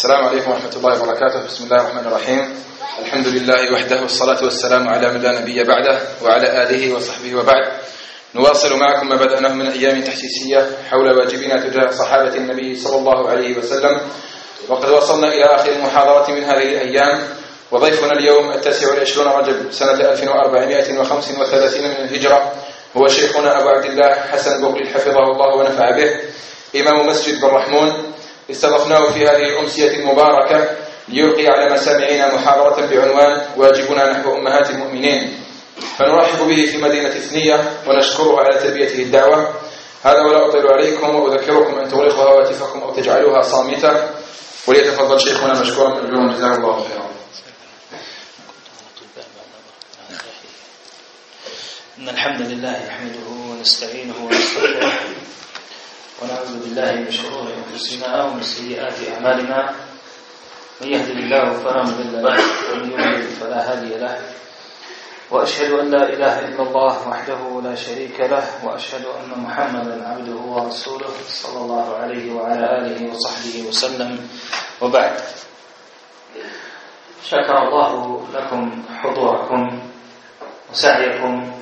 السلام عليكم ورحمة الله وبركاته. بسم الله الرحمن الرحيم. الحمد لله وحده والصلاة والسلام على من لا نبي بعده وعلى آله وصحبه وبعد. نواصل معكم ما بدأناه من أيام تحسيسية حول واجبنا تجاه صحابة النبي صلى الله عليه وسلم، وقد وصلنا إلى آخر المحاضرة من هذه الأيام، وضيفنا اليوم 29 رجب سنة 1435 من الهجرة هو شيخنا أبو عبد الله حسن بغلي حفظه الله ونفع به، إمام مسجد بالرحمون. استضفناه في هذه الأمسية المباركة ليلقي على مسامعنا محاضرة بعنوان واجبنا نحو أمهات المؤمنين، فنرحب به في مدينة ثنية ونشكره على تلبيته الدعوة. هذا ولا أطيل عليكم وأذكركم أن تغلقوا هواتفكم أو تجعلوها صامتة، وليتفضل شيخنا مشكورا مأجورا جزاه الله خيرا. إن الحمد لله نحمده ونستعينه ونستغفره ونعوذ بالله من شرور أنفسنا ومن سيئات أعمالنا، من يهد الله فلا مضل له ومن يضلل فلا هادي له، وأشهد أن لا إله إلا الله وحده لا شريك له، وأشهد أن محمدا عبده ورسوله صلى الله عليه وعلى آله وصحبه وسلم، وبعد. شكر الله لكم حضوركم وسعيكم،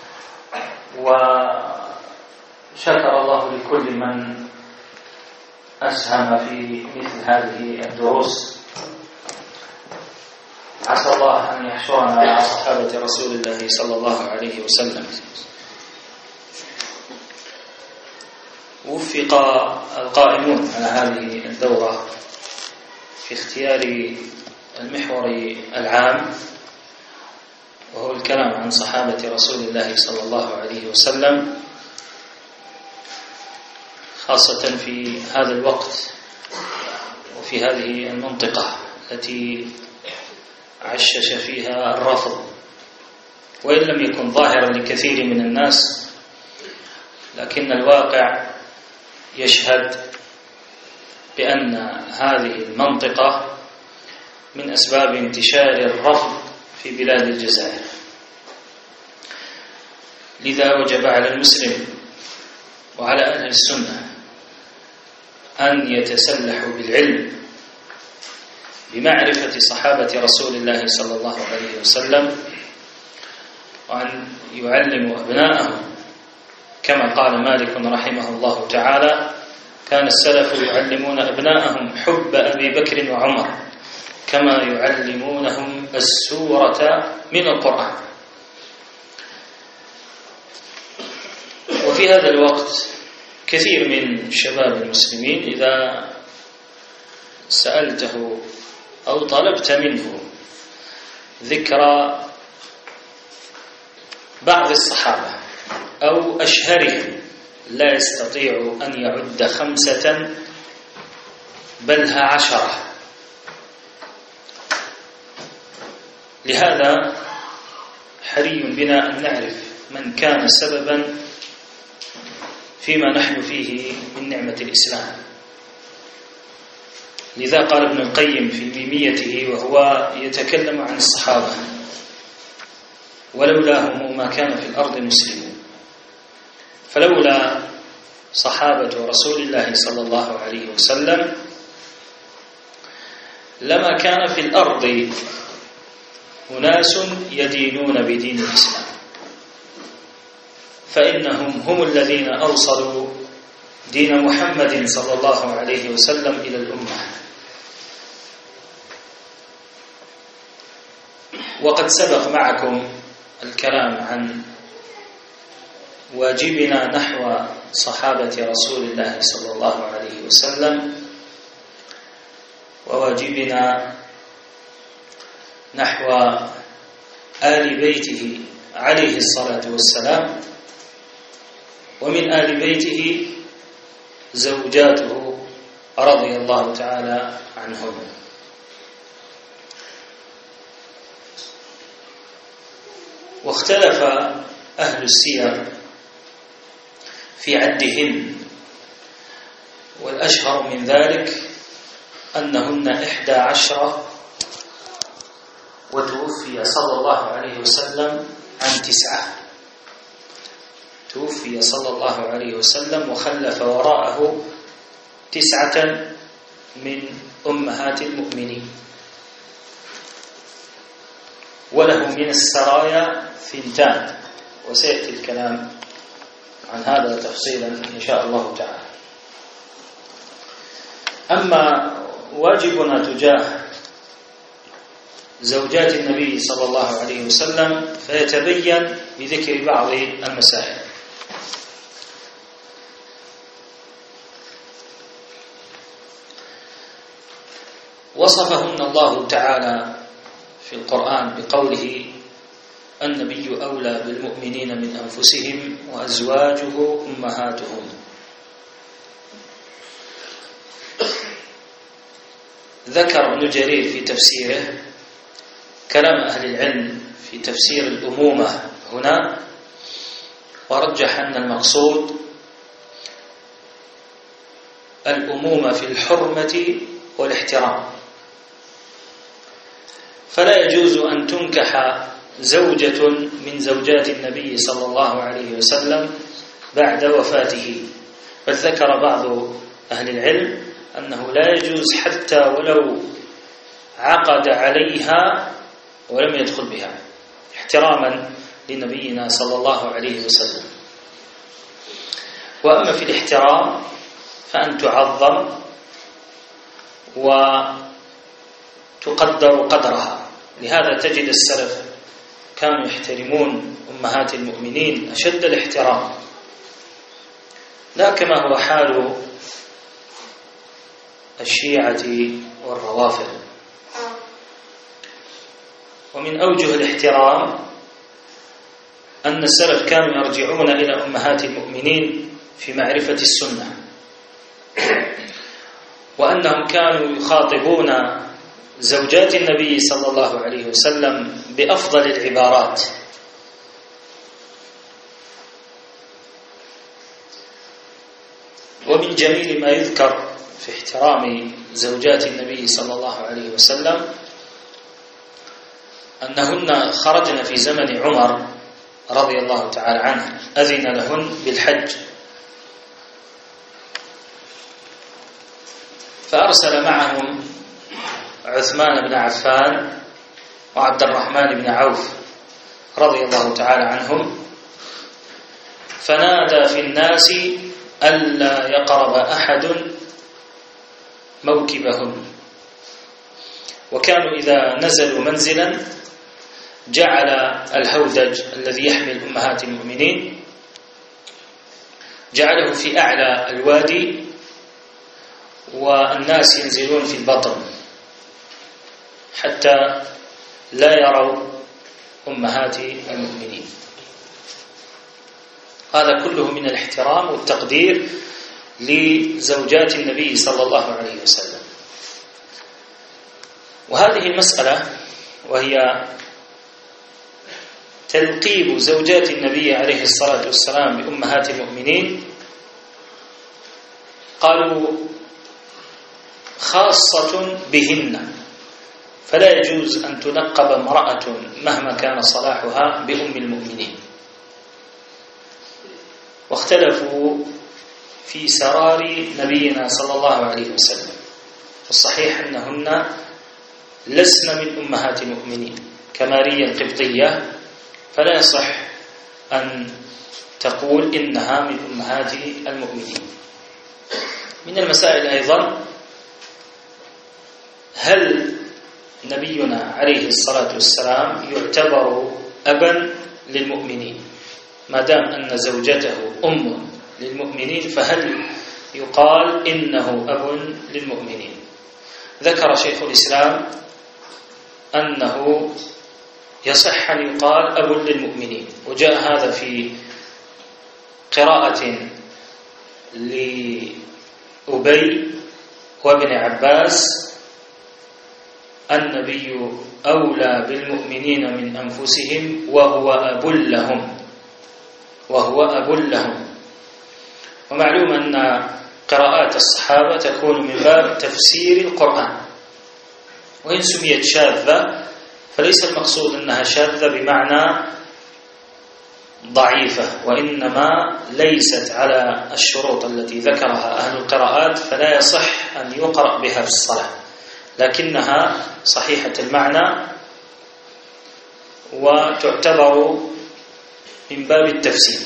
وشكر الله لكل من أسهم في مثل هذه الدروس. عسى الله أن يحشرنا مع صحابة رسول الله صلى الله عليه وسلم. وفق القائمون على هذه الدورة في اختيار المحور العام، وهو الكلام عن صحابة رسول الله صلى الله عليه وسلم، خاصة في هذا الوقت وفي هذه المنطقة التي عشش فيها الرفض، وإن لم يكن ظاهرا لكثير من الناس، لكن الواقع يشهد بأن هذه المنطقة من أسباب انتشار الرفض في بلاد الجزائر. لذا وجب على المسلم وعلى أهل السنة أن يتسلحوا بالعلم بمعرفة صحابة رسول الله صلى الله عليه وسلم، وأن يعلموا أبناءهم كما قال مالك رحمه الله تعالى: كان السلف يعلمون أبناءهم حب أبي بكر وعمر كما يعلمونهم السورة من القرآن. وفي هذا الوقت كثير من شباب المسلمين إذا سألته أو طلبت منه ذكر بعض الصحابة أو أشهرهم لا يستطيع أن يعد 5 بل 10. لهذا حري بنا أن نعرف من كان سببا فيما نحن فيه من نعمة الإسلام. لذا قال ابن القيم في ميميته وهو يتكلم عن الصحابة: ولولاهم ما كان في الأرض مسلمون. فلولا صحابة رسول الله صلى الله عليه وسلم لما كان في الأرض أناس يدينون بدين الإسلام، فإنهم هم الذين أوصلوا دين محمد صلى الله عليه وسلم إلى الأمة. وقد سبق معكم الكلام عن واجبنا نحو صحابة رسول الله صلى الله عليه وسلم، وواجبنا نحو آل بيته عليه الصلاة والسلام، ومن آل بيته زوجاته رضي الله تعالى عنهم. واختلف أهل السير في عدهن، والأشهر من ذلك أنهن 11، وتوفي صلى الله عليه وسلم عن 9. توفي صلى الله عليه وسلم وخلف وراءه 9 من أمهات المؤمنين، وله من السرايا 2، وسيأتي الكلام عن هذا تفصيلا إن شاء الله تعالى. أما واجبنا تجاه زوجات النبي صلى الله عليه وسلم فيتبين بذكر بعض المسائل. وصفهن الله تعالى في القرآن بقوله: النبي أولى بالمؤمنين من أنفسهم وأزواجه أمهاتهم. ذكر ابن جرير في تفسيره كلام أهل العلم في تفسير الأمومة هنا، ورجح أن المقصود الأمومة في الحرمة والاحترام، فلا يجوز أن تنكح زوجة من زوجات النبي صلى الله عليه وسلم بعد وفاته، بل ذكر بعض أهل العلم أنه لا يجوز حتى ولو عقد عليها ولم يدخل بها، احتراما لنبينا صلى الله عليه وسلم. وأما في الاحترام فأن تعظم وتقدر قدرها، لهذا تجد السلف كانوا يحترمون أمهات المؤمنين أشد الاحترام، لا كما هو حال الشيعة والروافض. ومن أوجه الاحترام أن السلف كانوا يرجعون إلى أمهات المؤمنين في معرفة السنة، وأنهم كانوا يخاطبون زوجات النبي صلى الله عليه وسلم بأفضل العبارات. ومن جميل ما يذكر في احترام زوجات النبي صلى الله عليه وسلم أنهن خرجن في زمن عمر رضي الله تعالى عنه، أذن لهن بالحج، فأرسل معهم عثمان بن عفان وعبد الرحمن بن عوف رضي الله تعالى عنهم، فنادى في الناس ألا يقرب أحد موكبهن. وكانوا إذا نزلوا منزلا جعل الهودج الذي يحمل أمهات المؤمنين جعله في أعلى الوادي، والناس ينزلون في البطن حتى لا يروا أمهات المؤمنين. هذا كله من الاحترام والتقدير لزوجات النبي صلى الله عليه وسلم. وهذه المسألة وهي تلقيب زوجات النبي عليه الصلاة والسلام بأمهات المؤمنين، قالوا خاصة بهن، فلا يجوز أن تلقب امرأة مهما كان صلاحها بأم المؤمنين. واختلفوا في سرار نبينا صلى الله عليه وسلم، والصحيح أنهن لسن من أمهات المؤمنين، كماريا القبطية فلا يصح أن تقول إنها من أمهات المؤمنين. من المسائل أيضا هل نبينا عليه الصلاة والسلام يعتبر أبا للمؤمنين؟ ما دام أن زوجته أم للمؤمنين فهل يقال إنه أب للمؤمنين؟ ذكر شيخ الإسلام أنه يصح أن يقال أب للمؤمنين، وجاء هذا في قراءة لأبي وابن عباس: النبي أولى بالمؤمنين من أنفسهم وهو أب لهم، وهو أب لهم. ومعلوم أن قراءات الصحابة تكون من باب تفسير القرآن، وإن سميت شاذة فليس المقصود أنها شاذة بمعنى ضعيفة وإنما ليست على الشروط التي ذكرها أهل القراءات، فلا يصح أن يقرأ بها في الصلاة، لكنها صحيحة المعنى وتعتبر من باب التفسير.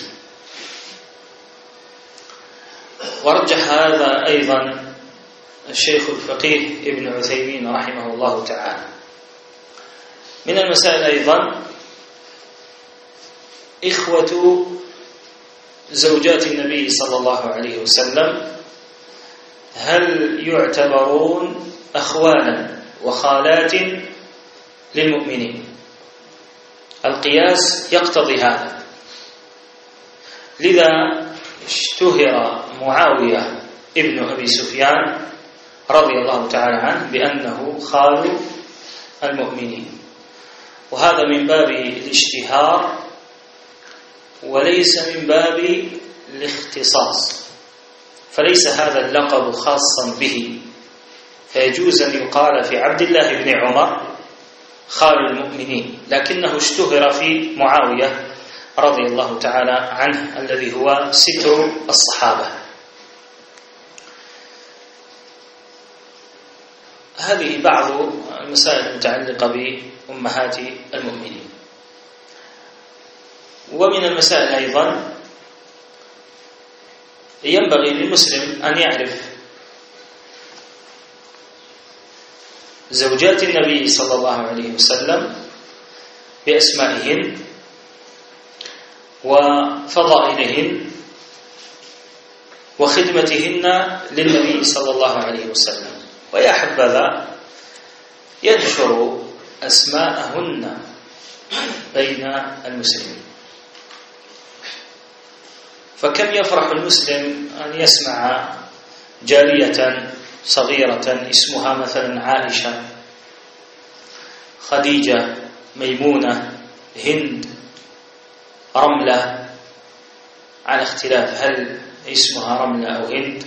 ورجح هذا أيضا الشيخ الفقيه ابن عثيمين رحمه الله تعالى. من المسائل أيضا إخوة زوجات النبي صلى الله عليه وسلم، هل يعتبرون أخوالا وخالات للمؤمنين؟ القياس يقتضي هذا، لذا اشتهر معاوية ابن أبي سفيان رضي الله تعالى عنه بأنه خال المؤمنين، وهذا من باب الاشتهار وليس من باب الاختصاص، فليس هذا اللقب خاصا به، فيجوز أن يقال في عبد الله بن عمر خال المؤمنين، لكنه اشتهر في معاوية رضي الله تعالى عنه الذي هو ستر الصحابة. هذه بعض المسائل المتعلقة بأمهات المؤمنين. ومن المسائل أيضا ينبغي للمسلم أن يعرف زوجات النبي صلى الله عليه وسلم بأسمائهن وفضائلهن وخدمتهن للنبي صلى الله عليه وسلم، ويا حبذا ينشر أسماءهن بين المسلمين. فكم يفرح المسلم أن يسمع جارية صغيرة اسمها مثلا عائشة، خديجة، ميمونة، هند، رملة، على اختلاف هل اسمها رملة أو هند،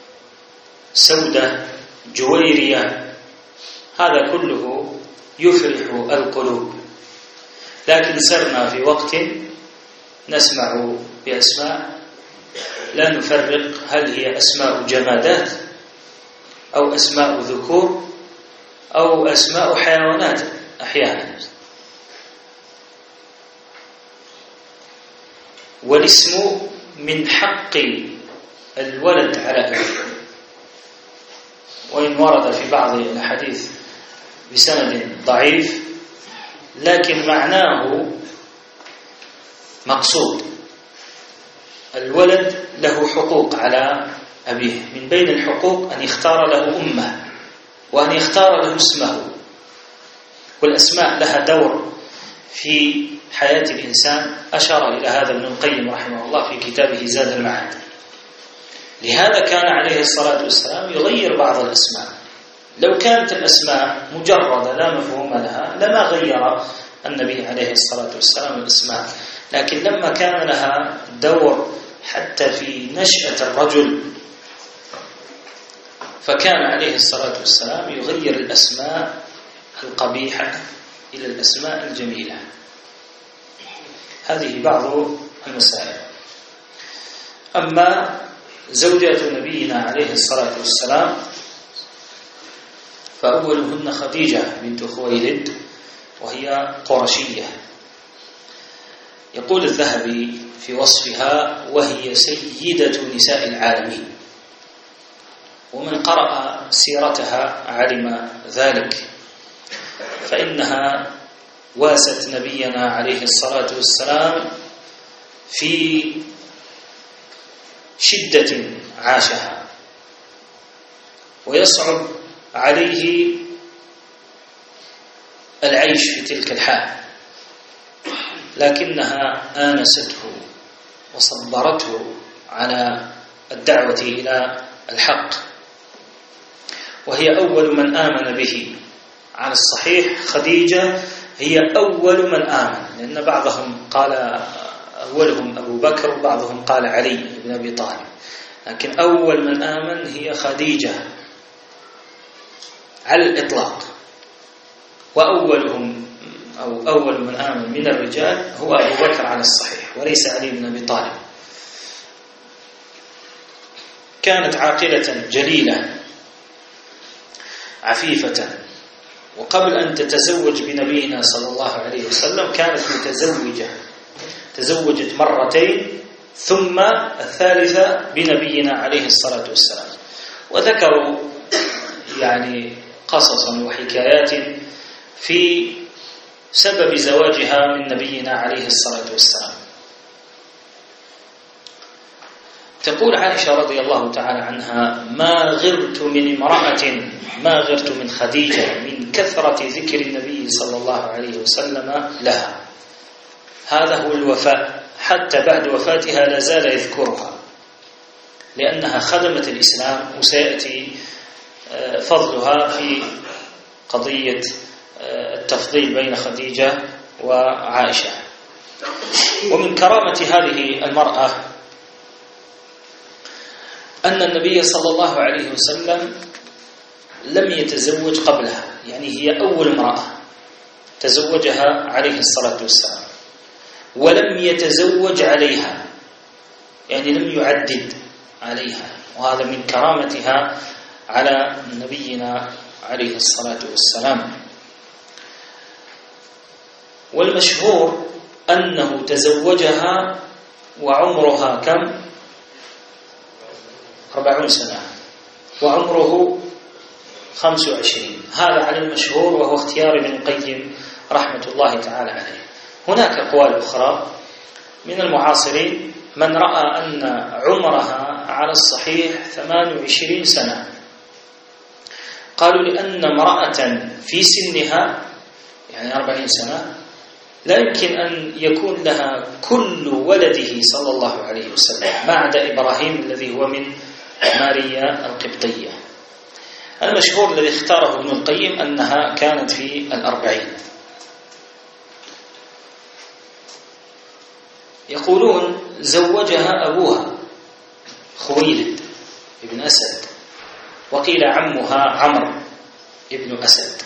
سودة، جويرية، هذا كله يفرح القلوب. لكن سرنا في وقت نسمع بأسماء لا نفرق هل هي أسماء جمادات أو أسماء ذكور أو أسماء حيوانات أحيانا. والاسم من حق الولد على أبيه، وإن ورد في بعض الحديث بسند ضعيف لكن معناه مقصود. الولد له حقوق على أبيه، من بين الحقوق أن يختار له أمه وأن يختار له اسمه، والأسماء لها دور في حياة الإنسان، أشار إلى هذا ابن القيم رحمه الله في كتابه زاد المعاد. لهذا كان عليه الصلاة والسلام يغير بعض الأسماء. لو كانت الأسماء مجردة لا مفهوم لها لما غير النبي عليه الصلاة والسلام الأسماء، لكن لما كان لها دور حتى في نشأة الرجل فكان عليه الصلاة والسلام يغير الأسماء القبيحة إلى الأسماء الجميلة. هذه بعض المسائل. أما زوجات نبينا عليه الصلاة والسلام فأولهن خديجة بنت خويلد وهي قرشية. يقول الذهبي في وصفها: وهي سيدة نساء العالمين. ومن قرأ سيرتها علم ذلك، فإنها واست نبينا عليه الصلاة والسلام في شدة عاشها، ويصعب عليه العيش في تلك الحال، لكنها آنسته وصبرته على الدعوة إلى الحق، وهي أول من آمن به. على الصحيح خديجة هي أول من آمن، لأن بعضهم قال أولهم أبو بكر وبعضهم قال علي بن أبي طالب، لكن أول من آمن هي خديجة على الإطلاق. وأولهم أو أول من آمن من الرجال هو أبو بكر على الصحيح، وليس علي بن أبي طالب. كانت عاقلة جليلة عفيفة، وقبل أن تتزوج بنبينا صلى الله عليه وسلم كانت متزوجة، تزوجت مرتين ثم الثالثة بنبينا عليه الصلاة والسلام. وذكروا يعني قصصا وحكايات في سبب زواجها من نبينا عليه الصلاة والسلام. تقول عائشة رضي الله تعالى عنها: ما غرت من امرأة، ما غرت من خديجة من كثرة ذكر النبي صلى الله عليه وسلم لها. هذا هو الوفاء، حتى بعد وفاتها لا زال يذكرها، لأنها خدمت الإسلام، وسيأتي فضلها في قضية التفضيل بين خديجة وعائشة. ومن كرامة هذه المرأة أن النبي صلى الله عليه وسلم لم يتزوج قبلها، يعني هي أول امرأة تزوجها عليه الصلاة والسلام، ولم يتزوج عليها، يعني لم يعدد عليها، وهذا من كرامتها على نبينا عليه الصلاة والسلام. والمشهور أنه تزوجها وعمرها كم؟ 40 سنة، وعمره 25. هذا على المشهور، وهو اختيار ابن القيم رحمة الله تعالى عليه. هناك أقوال أخرى من المعاصرين من رأى أن عمرها على الصحيح 28 سنة. قالوا لأن امرأة في سنها يعني 40 سنة لا يمكن أن يكون لها كل ولده صلى الله عليه وسلم، ما عدا إبراهيم الذي هو من ماريا القبطية. المشهور الذي اختاره ابن القيم أنها كانت في 40. يقولون زوجها أبوها خويلد ابن أسد، وقيل عمها عمرو ابن أسد.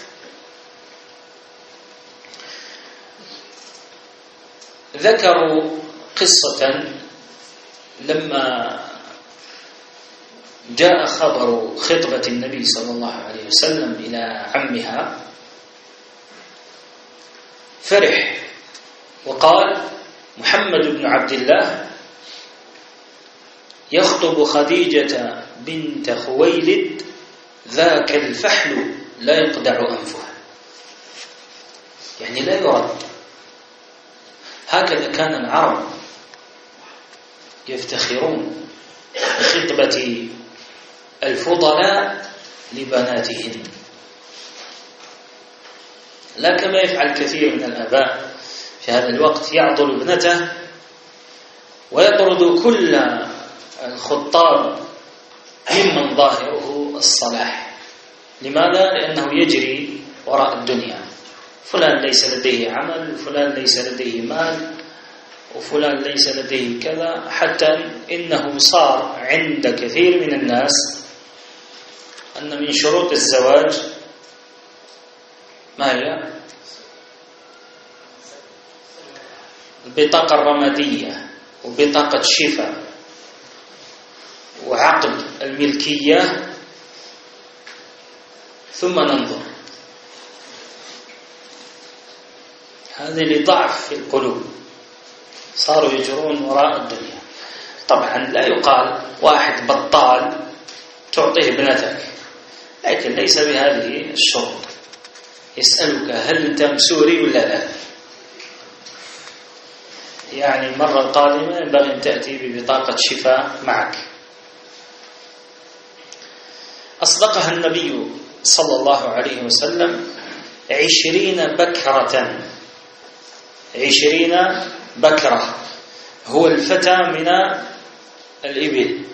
ذكروا قصة لما جاء خبر خطبة النبي صلى الله عليه وسلم إلى عمها فرح وقال: محمد بن عبد الله يخطب خديجة بنت خويلد، ذاك الفحل لا يقدع أنفها، يعني لا يرد. هكذا كان العرب يفتخرون بخطبة الفضلاء لبناتهن، لا كما يفعل كثير من الآباء في هذا الوقت، يعضل ابنته ويطرد كل الخطاب ممن ظاهره الصلاح. لماذا؟ لأنه يجري وراء الدنيا. فلان ليس لديه عمل، فلان ليس لديه مال، وفلان ليس لديه كذا، حتى إنه صار عند كثير من الناس أن من شروط الزواج ما هي؟ البطاقة الرمادية، وبطاقة شفاء، وعقد الملكية، ثم ننظر. هذه لضعف في القلوب، صاروا يجرون وراء الدنيا. طبعا لا يقال واحد بطال تعطيه ابنتك، لكن ليس بهذه الشروط. يسألك هل أنت مسوري ولا لا، يعني المرة القادمة ينبغي أن تأتي ببطاقة شفاء معك. أصدقها النبي صلى الله عليه وسلم 20 بكرة، 20 بكرة هو الفتى من الإبل.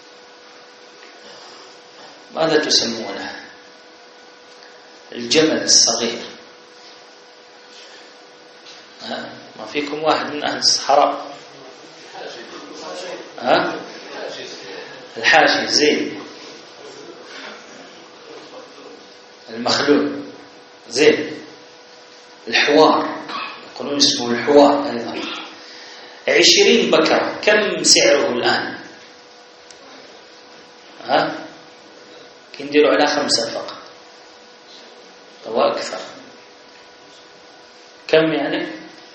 ماذا تسمونه؟ الجمل الصغير. ما فيكم واحد من أهل الصحراء؟ الحاشي زين، المخلوع زين، الحوار يقولون اسمه الحوار أيضا. 20 بكرة كم سعره الآن؟ كنديروا على 5 فقط أو أكثر. كم يعني؟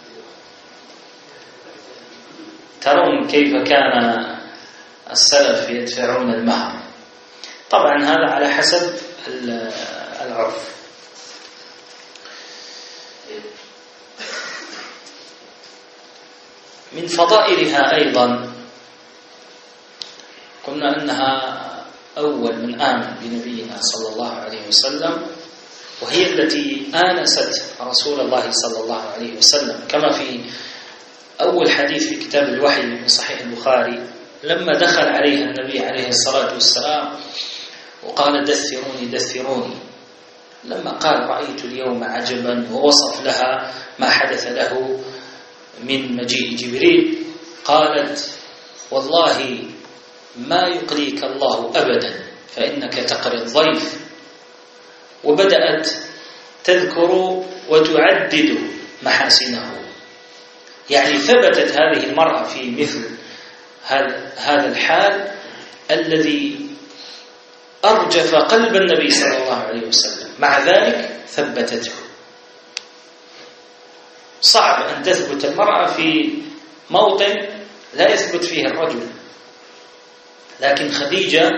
ترون كيف كان السلف يدفعون المهر. طبعا هذا على حسب العرف. من فضائلها أيضا قلنا أنها أول من آمن بنبينا صلى الله عليه وسلم، وهي التي آنست رسول الله صلى الله عليه وسلم، كما في أول حديث في كتاب الوحي من صحيح البخاري لما دخل عليها النبي عليه الصلاة والسلام وقال دثروني دثروني، لما قال رأيت اليوم عجبا ووصف لها ما حدث له من مجيء جبريل، قالت والله ما يقليك الله أبدا فإنك تقري الضيف، وبدأت تذكر وتعدد محاسنه. يعني ثبتت هذه المرأة في مثل هذا الحال الذي أرجف قلب النبي صلى الله عليه وسلم، مع ذلك ثبتته. صعب أن تثبت المرأة في موطن لا يثبت فيه الرجل، لكن خديجة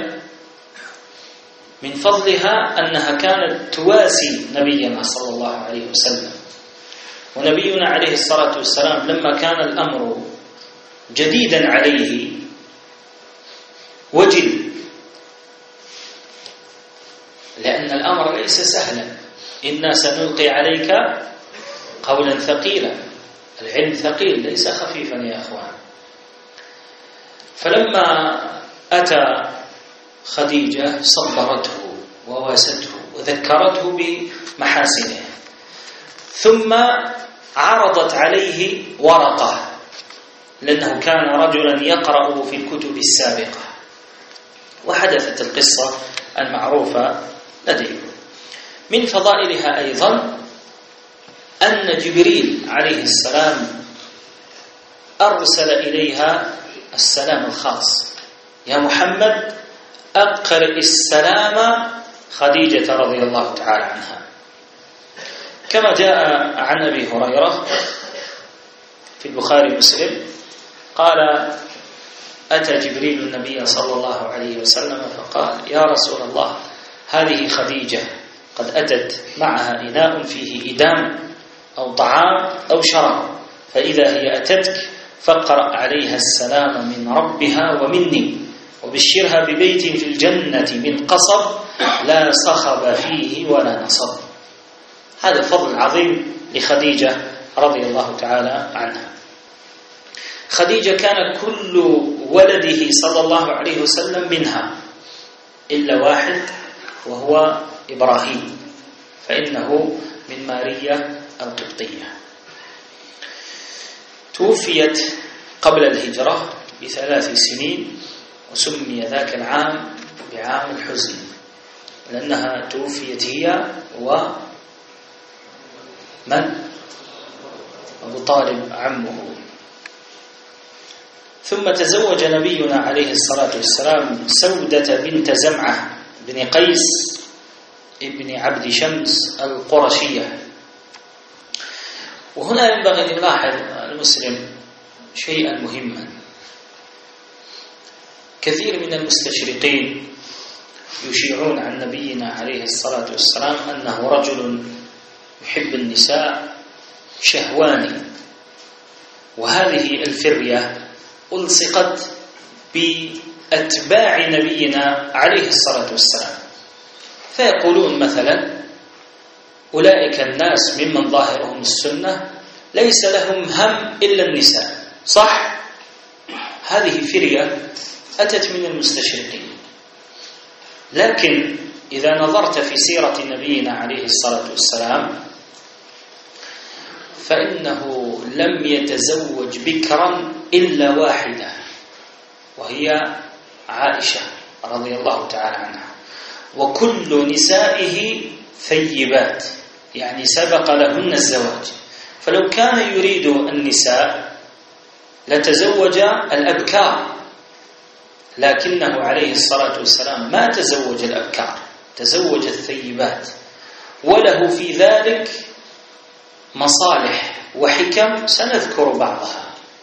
من فضلها أنها كانت تواسي نبينا صلى الله عليه وسلم. ونبينا عليه الصلاة والسلام لما كان الأمر جديدا عليه وجل، لأن الأمر ليس سهلا. إنا سنلقي عليك قولا ثقيلا، العلم ثقيل ليس خفيفا يا أخوان. فلما أتى خديجة صبرته وواسته وذكرته بمحاسنه، ثم عرضت عليه ورقة، لأنه كان رجلا يقرأ في الكتب السابقة، وحدثت القصة المعروفة لديكم. من فضائلها أيضا أن جبريل عليه السلام أرسل إليها السلام الخاص: يا محمد أقرئ السلام خديجة رضي الله تعالى عنها. كما جاء عن أبي هريرة في البخاري ومسلم قال: أتى جبريل النبي صلى الله عليه وسلم فقال: يا رسول الله، هذه خديجة قد أتت معها إناء فيه إدام أو طعام أو شراب، فإذا هي أتتك فاقرأ عليها السلام من ربها ومني، وبشرها ببيت في الجنة من قصب لا صخب فيه ولا نصب. هذا فضل عظيم لخديجة رضي الله تعالى عنها. خديجة كان كل ولده صلى الله عليه وسلم منها إلا واحد، وهو إبراهيم، فإنه من ماريا القبطية. توفيت قبل الهجرة ب3 سنين، وسمي ذاك العام بعام الحزن، لأنها توفيت هي ومن أبو طالب عمه. ثم تزوج نبينا عليه الصلاة والسلام سودة بنت زمعة بن قيس ابن عبد شمس القرشية. وهنا ينبغي أن يلاحظ المسلم شيئا مهما. كثير من المستشرقين يشيعون عن نبينا عليه الصلاة والسلام أنه رجل يحب النساء شهواني، وهذه الفرية ألصقت بأتباع نبينا عليه الصلاة والسلام، فيقولون مثلا: أولئك الناس ممن ظاهرهم السنة ليس لهم هم إلا النساء. صح؟ هذه فرية أتت من المستشرقين. لكن إذا نظرت في سيرة نبينا عليه الصلاة والسلام فإنه لم يتزوج بكرا إلا واحدة، وهي عائشة رضي الله تعالى عنها، وكل نسائه ثيبات، يعني سبق لهن الزواج. فلو كان يريد النساء لتزوج الأبكار، لكنه عليه الصلاة والسلام ما تزوج الأبكار، تزوج الثيبات، وله في ذلك مصالح وحكم سنذكر بعضها.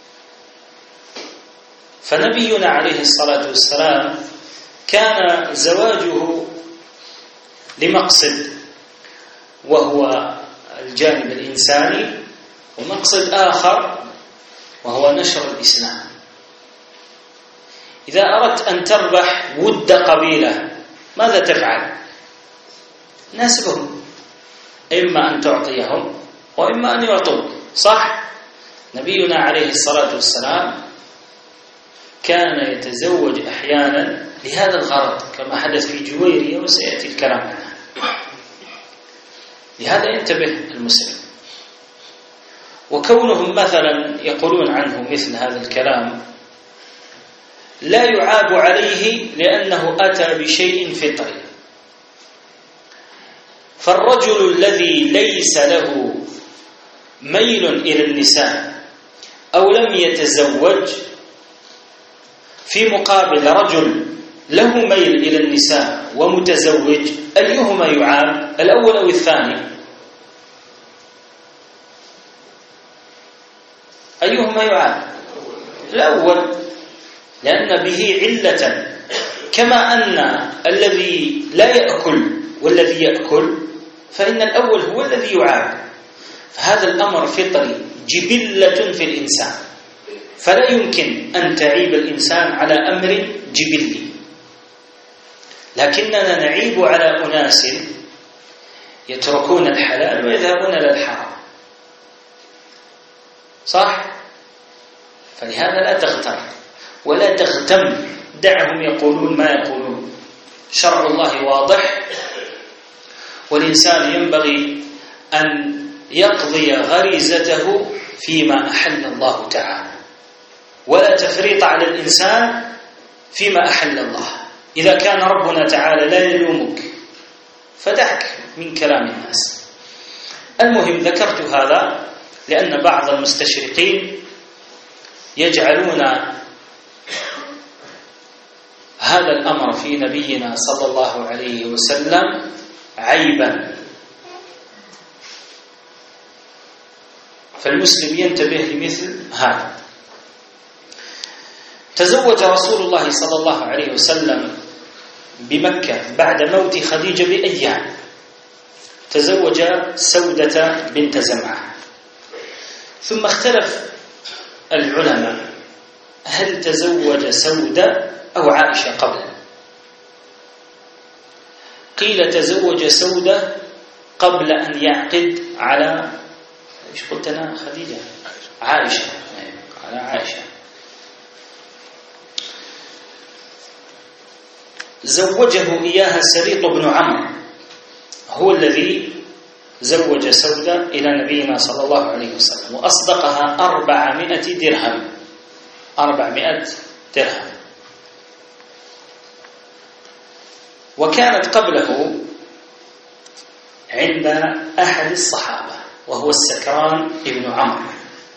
فنبينا عليه الصلاة والسلام كان زواجه لمقصد وهو الجانب الإنساني، ومقصد آخر وهو نشر الإسلام. إذا أردت أن تربح ود قبيلة ماذا تفعل؟ ناسبهم، إما أن تعطيهم وإما أن يعطوك، صح؟ نبينا عليه الصلاة والسلام كان يتزوج أحيانا لهذا الغرض كما حدث في جويرية وسيأتي الكلام عنها. لهذا ينتبه المسلم. وكونهم مثلا يقولون عنه مثل هذا الكلام لا يعاب عليه لأنه أتى بشيء فطري. فالرجل الذي ليس له ميل إلى النساء أو لم يتزوج في مقابل رجل له ميل إلى النساء ومتزوج، أيهما يعاب، الأول أو الثاني؟ أيهما يعاب؟ الأول، لأن به علة. كما أن الذي لا يأكل والذي يأكل فإن الأول هو الذي يعاب. فهذا الأمر فطري، جبلة في الإنسان، فلا يمكن أن تعيب الإنسان على أمر جبلي. لكننا نعيب على أناس يتركون الحلال ويذهبون إلى الحرام، صح؟ فلهذا لا تغتر ولا تغتم، دعهم يقولون ما يقولون. شرع الله واضح، والإنسان ينبغي أن يقضي غريزته فيما أحل الله تعالى، ولا تفريط على الإنسان فيما أحل الله. إذا كان ربنا تعالى لا يلومك فدعك من كلام الناس. المهم ذكرت هذا لأن بعض المستشرقين يجعلون هذا الأمر في نبينا صلى الله عليه وسلم عيبا. فالمسلم ينتبه لمثل هذا. تزوج رسول الله صلى الله عليه وسلم بمكة بعد موت خديجة بأيام، تزوج سودة بنت زمعة. ثم اختلف العلماء هل تزوج سودة أو عائشة قبل. قيل تزوج سودة قبل أن يعقد على إيش قلت أنا خديجة؟ عائشة، على عائشة. زوجه إياها سريط بن عمرو، هو الذي زوج سودة إلى نبينا صلى الله عليه وسلم، وأصدقها 400 درهم، 400 درهم. وكانت قبله عند أحد الصحابة وهو السكران ابن عمرو،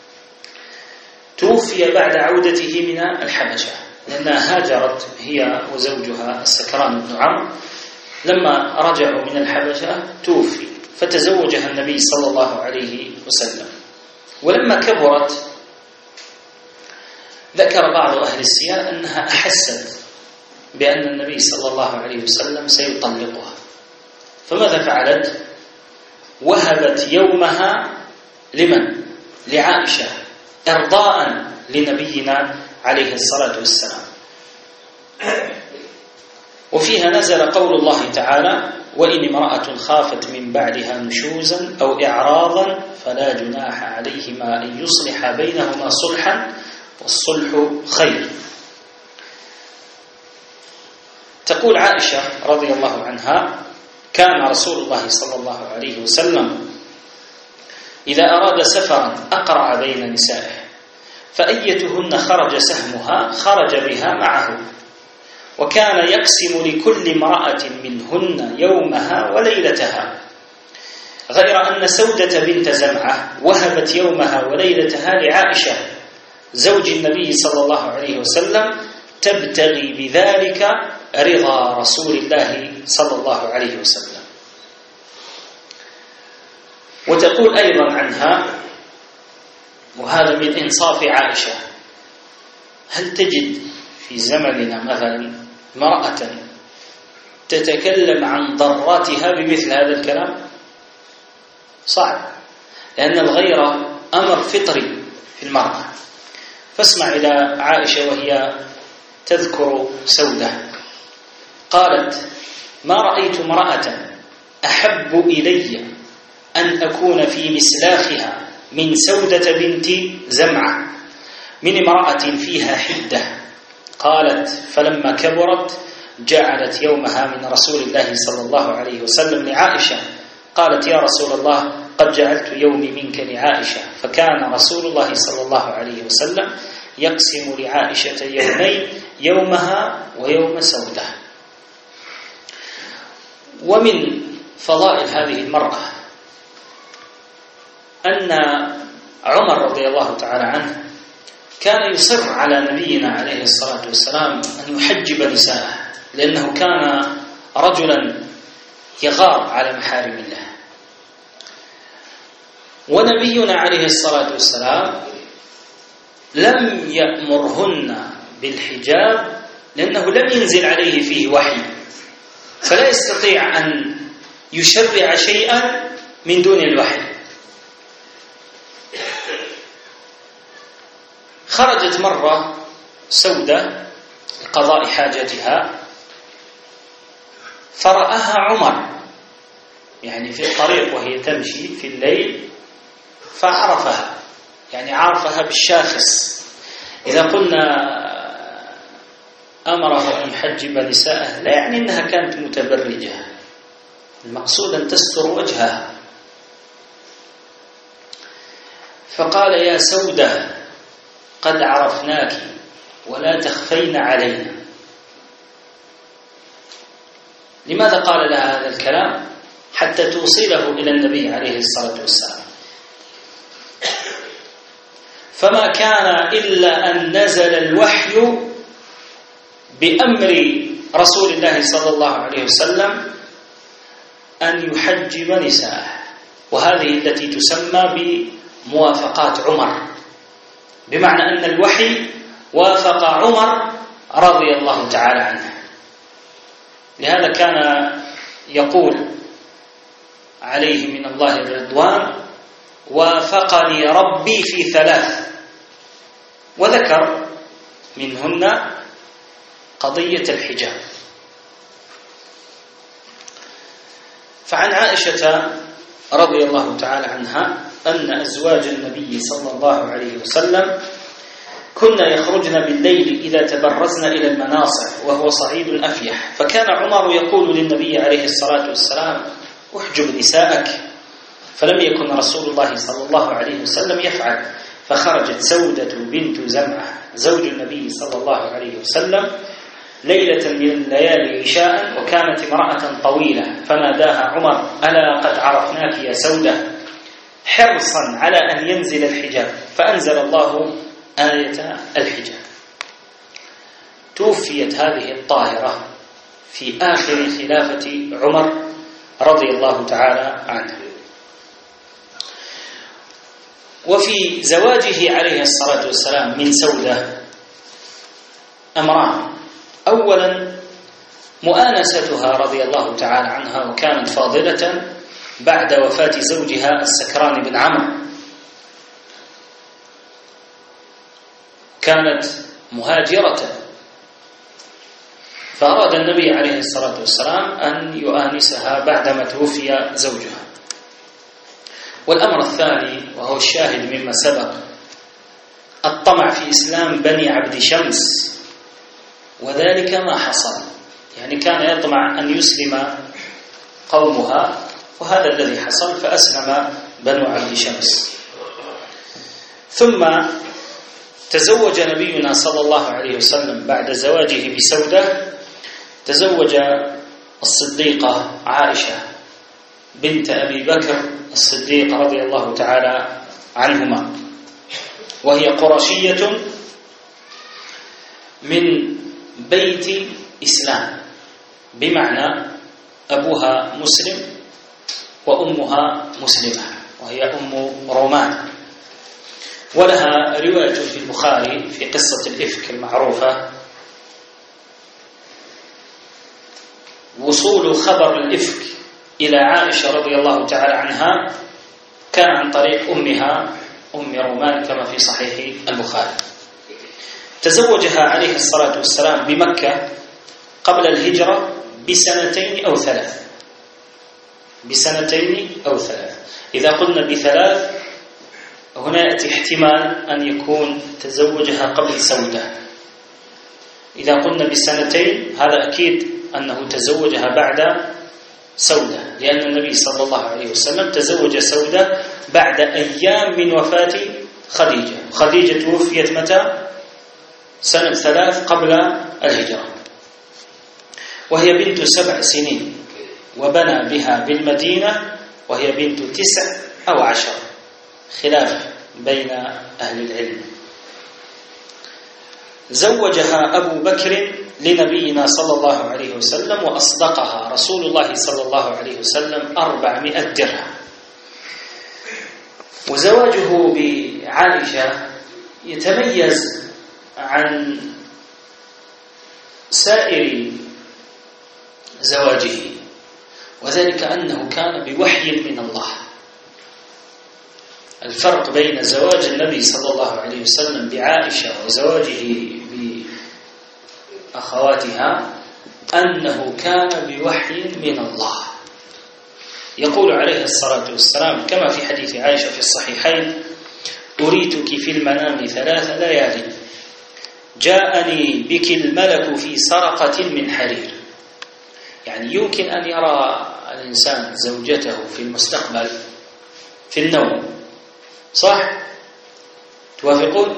توفي بعد عودته من الحبشة، لأنها هاجرت هي وزوجها السكران بن عمرو. لما رجعوا من الحبشة توفي، فتزوجها النبي صلى الله عليه وسلم. ولما كبرت ذكر بعض أهل السير أنها أحست بأن النبي صلى الله عليه وسلم سيطلقها، فماذا فعلت؟ وهبت يومها لمن؟ لعائشة، إرضاء لنبينا عليه الصلاة والسلام. وفيها نزل قول الله تعالى: وإن امرأة خافت من بعدها نشوزا أو إعراضا فلا جناح عليهما أن يصلح بينهما صلحا والصلح خير. تقول عائشة رضي الله عنها: كان رسول الله صلى الله عليه وسلم إذا أراد سفرا أقرع بين نسائه، فأيتهن خرج سهمها خرج بها معه، وكان يقسم لكل امرأة منهن يومها وليلتها، غير أن سودة بنت زمعة وهبت يومها وليلتها لعائشة زوج النبي صلى الله عليه وسلم تبتغي بذلك رضا رسول الله صلى الله عليه وسلم. وتقول أيضا عنها، وهذا من إنصاف عائشة: هل تجد في زمننا مثلا امرأة تتكلم عن ضراتها بمثل هذا الكلام؟ صعب، لأن الغيرة أمر فطري في المرأة. فاسمع إلى عائشة وهي تذكر سودة، قالت: ما رأيت امرأة أحب إلي أن أكون في مسلاخها من سودة بنت زمعة من امرأة فيها حدة. قالت: فلما كبرت جعلت يومها من رسول الله صلى الله عليه وسلم لعائشة. قالت: يا رسول الله، قد جعلت يومي منك لعائشة. فكان رسول الله صلى الله عليه وسلم يقسم لعائشة يومين، يومها ويوم سودة. ومن فضائل هذه المرأة أن عمر رضي الله تعالى عنه كان يصر على نبينا عليه الصلاة والسلام أن يحجب نساءه، لأنه كان رجلا يغار على محارم الله. ونبينا عليه الصلاة والسلام لم يأمرهن بالحجاب لأنه لم ينزل عليه فيه وحي، فلا يستطيع أن يشرع شيئا من دون الوحي. خرجت مرة سودة لقضاء حاجتها، فرآها عمر يعني في الطريق وهي تمشي في الليل، فعرفها، يعني عرفها بالشاخص. إذا قلنا أمره أن يحجب نساءه لا يعني أنها كانت متبرجة، المقصود أن تستر وجهها. فقال: يا سودة، قد عرفناك ولا تخفين علينا. لماذا قال لها هذا الكلام؟ حتى توصله إلى النبي عليه الصلاة والسلام. فما كان إلا أن نزل الوحي بأمر رسول الله صلى الله عليه وسلم أن يحجب نساءه، وهذه التي تسمى بموافقات عمر، بمعنى أن الوحي وافق عمر رضي الله تعالى عنه. لهذا كان يقول عليه من الله الرضوان: وافقني ربي في 3، وذكر منهن قضية الحجاب. فعن عائشة رضي الله تعالى عنها أن أزواج النبي صلى الله عليه وسلم كنا يخرجن بالليل إذا تبرزن إلى المناصع وهو صعيد أفيح، فكان عمر يقول للنبي عليه الصلاة والسلام: احجب نساءك، فلم يكن رسول الله صلى الله عليه وسلم يفعل. فخرجت سودة بنت زمعة زوج النبي صلى الله عليه وسلم ليلة من الليالي عشاء، وكانت امرأة طويلة، فناداها عمر: ألا قد عرفناك يا سودة، حرصا على أن ينزل الحجاب، فأنزل الله آية الحجاب. توفيت هذه الطاهرة في آخر خلافة عمر رضي الله تعالى عنه. وفي زواجه عليه الصلاة والسلام من سودة أمران: أولا مؤانستها رضي الله تعالى عنها، وكانت فاضلة بعد وفاة زوجها السكران بن عمرو، كانت مهاجرة، فأراد النبي عليه الصلاة والسلام أن يؤانسها بعدما توفي زوجها. والأمر الثاني وهو الشاهد مما سبق: الطمع في إسلام بني عبد شمس، وذلك ما حصل، يعني كان يطمع أن يسلم قومها، وهذا الذي حصل، فأسلم بنو عبد شمس. ثم تزوج نبينا صلى الله عليه وسلم بعد زواجه بسودة، تزوج الصديقة عائشة بنت أبي بكر الصديق رضي الله تعالى عنهما، وهي قرشية من بيت إسلام، بمعنى أبوها مسلم وأمها مسلمة، وهي أم رومان. ولها رواية في البخاري في قصة الإفك المعروفة. وصول خبر الإفك إلى عائشة رضي الله تعالى عنها كان عن طريق أمها أم رومان كما في صحيح البخاري. تزوجها عليه الصلاة والسلام بمكة قبل الهجرة بسنتين أو ثلاث. إذا قلنا بثلاث هنا يأتي احتمال أن يكون تزوجها قبل سودة. إذا قلنا بسنتين هذا أكيد أنه تزوجها بعد سودة، لأن النبي صلى الله عليه وسلم تزوج سودة بعد أيام من وفاة خديجة. خديجة توفيت متى؟ سنة 3 قبل الهجرة، وهي بنت 7 سنين، وبنى بها بالمدينة وهي بنت 9 أو 10، خلاف بين أهل العلم. زوجها أبو بكر لنبينا صلى الله عليه وسلم، وأصدقها رسول الله صلى الله عليه وسلم 400 درهم. وزواجه بعائشة يتميز عن سائر زواجه، وذلك أنه كان بوحي من الله. الفرق بين زواج النبي صلى الله عليه وسلم بعائشة وزواجه بأخواتها أنه كان بوحي من الله. يقول عليه الصلاة والسلام كما في حديث عائشة في الصحيحين: أريتك في المنام 3 ليال، جاءني بك الملك في سرقة من حرير. يعني يمكن أن يرى الإنسان زوجته في المستقبل في النوم، صح؟ توافقون؟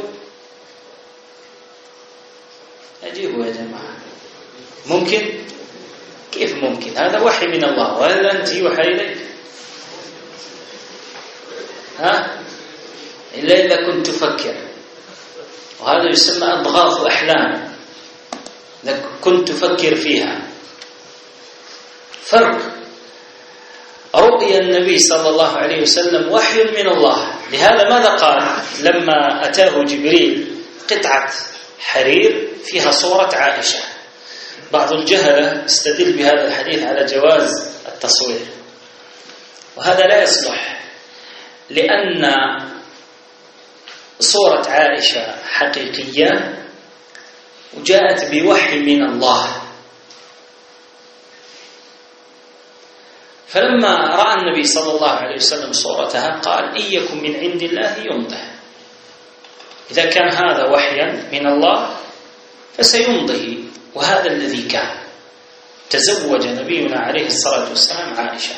أجيبوا يا جماعة. ممكن؟ كيف ممكن؟ هذا وحي من الله، وهل أنت يوحى إليك؟ إلا كنت تفكر، وهذا يسمى أضغاث أحلام، إذا كنت تفكر فيها. فرق. رؤيا النبي صلى الله عليه وسلم وحي من الله. لهذا ماذا قال لما أتاه جبريل؟ قطعة حرير فيها صورة عائشة. بعض الجهلة استدل بهذا الحديث على جواز التصوير، وهذا لا يصلح، لأن صورة عائشة حقيقية وجاءت بوحي من الله. فلما رأى النبي صلى الله عليه وسلم صورتها قال: إن يكن من عند الله يمضي. إذا كان هذا وحيا من الله فسيمضي، وهذا الذي كان. تزوج نبينا عليه الصلاة والسلام عائشة.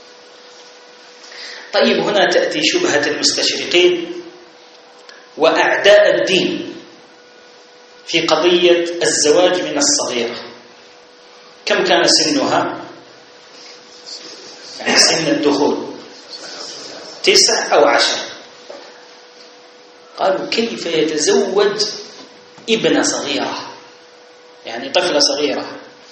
طيب، هنا تأتي شبهة المستشرقين وأعداء الدين في قضية الزواج من الصغيرة. كم كان سنها؟ يعني سن الدخول 9 أو 10. قالوا: كيف يتزوج ابن صغيرة، يعني طفلة صغيرة؟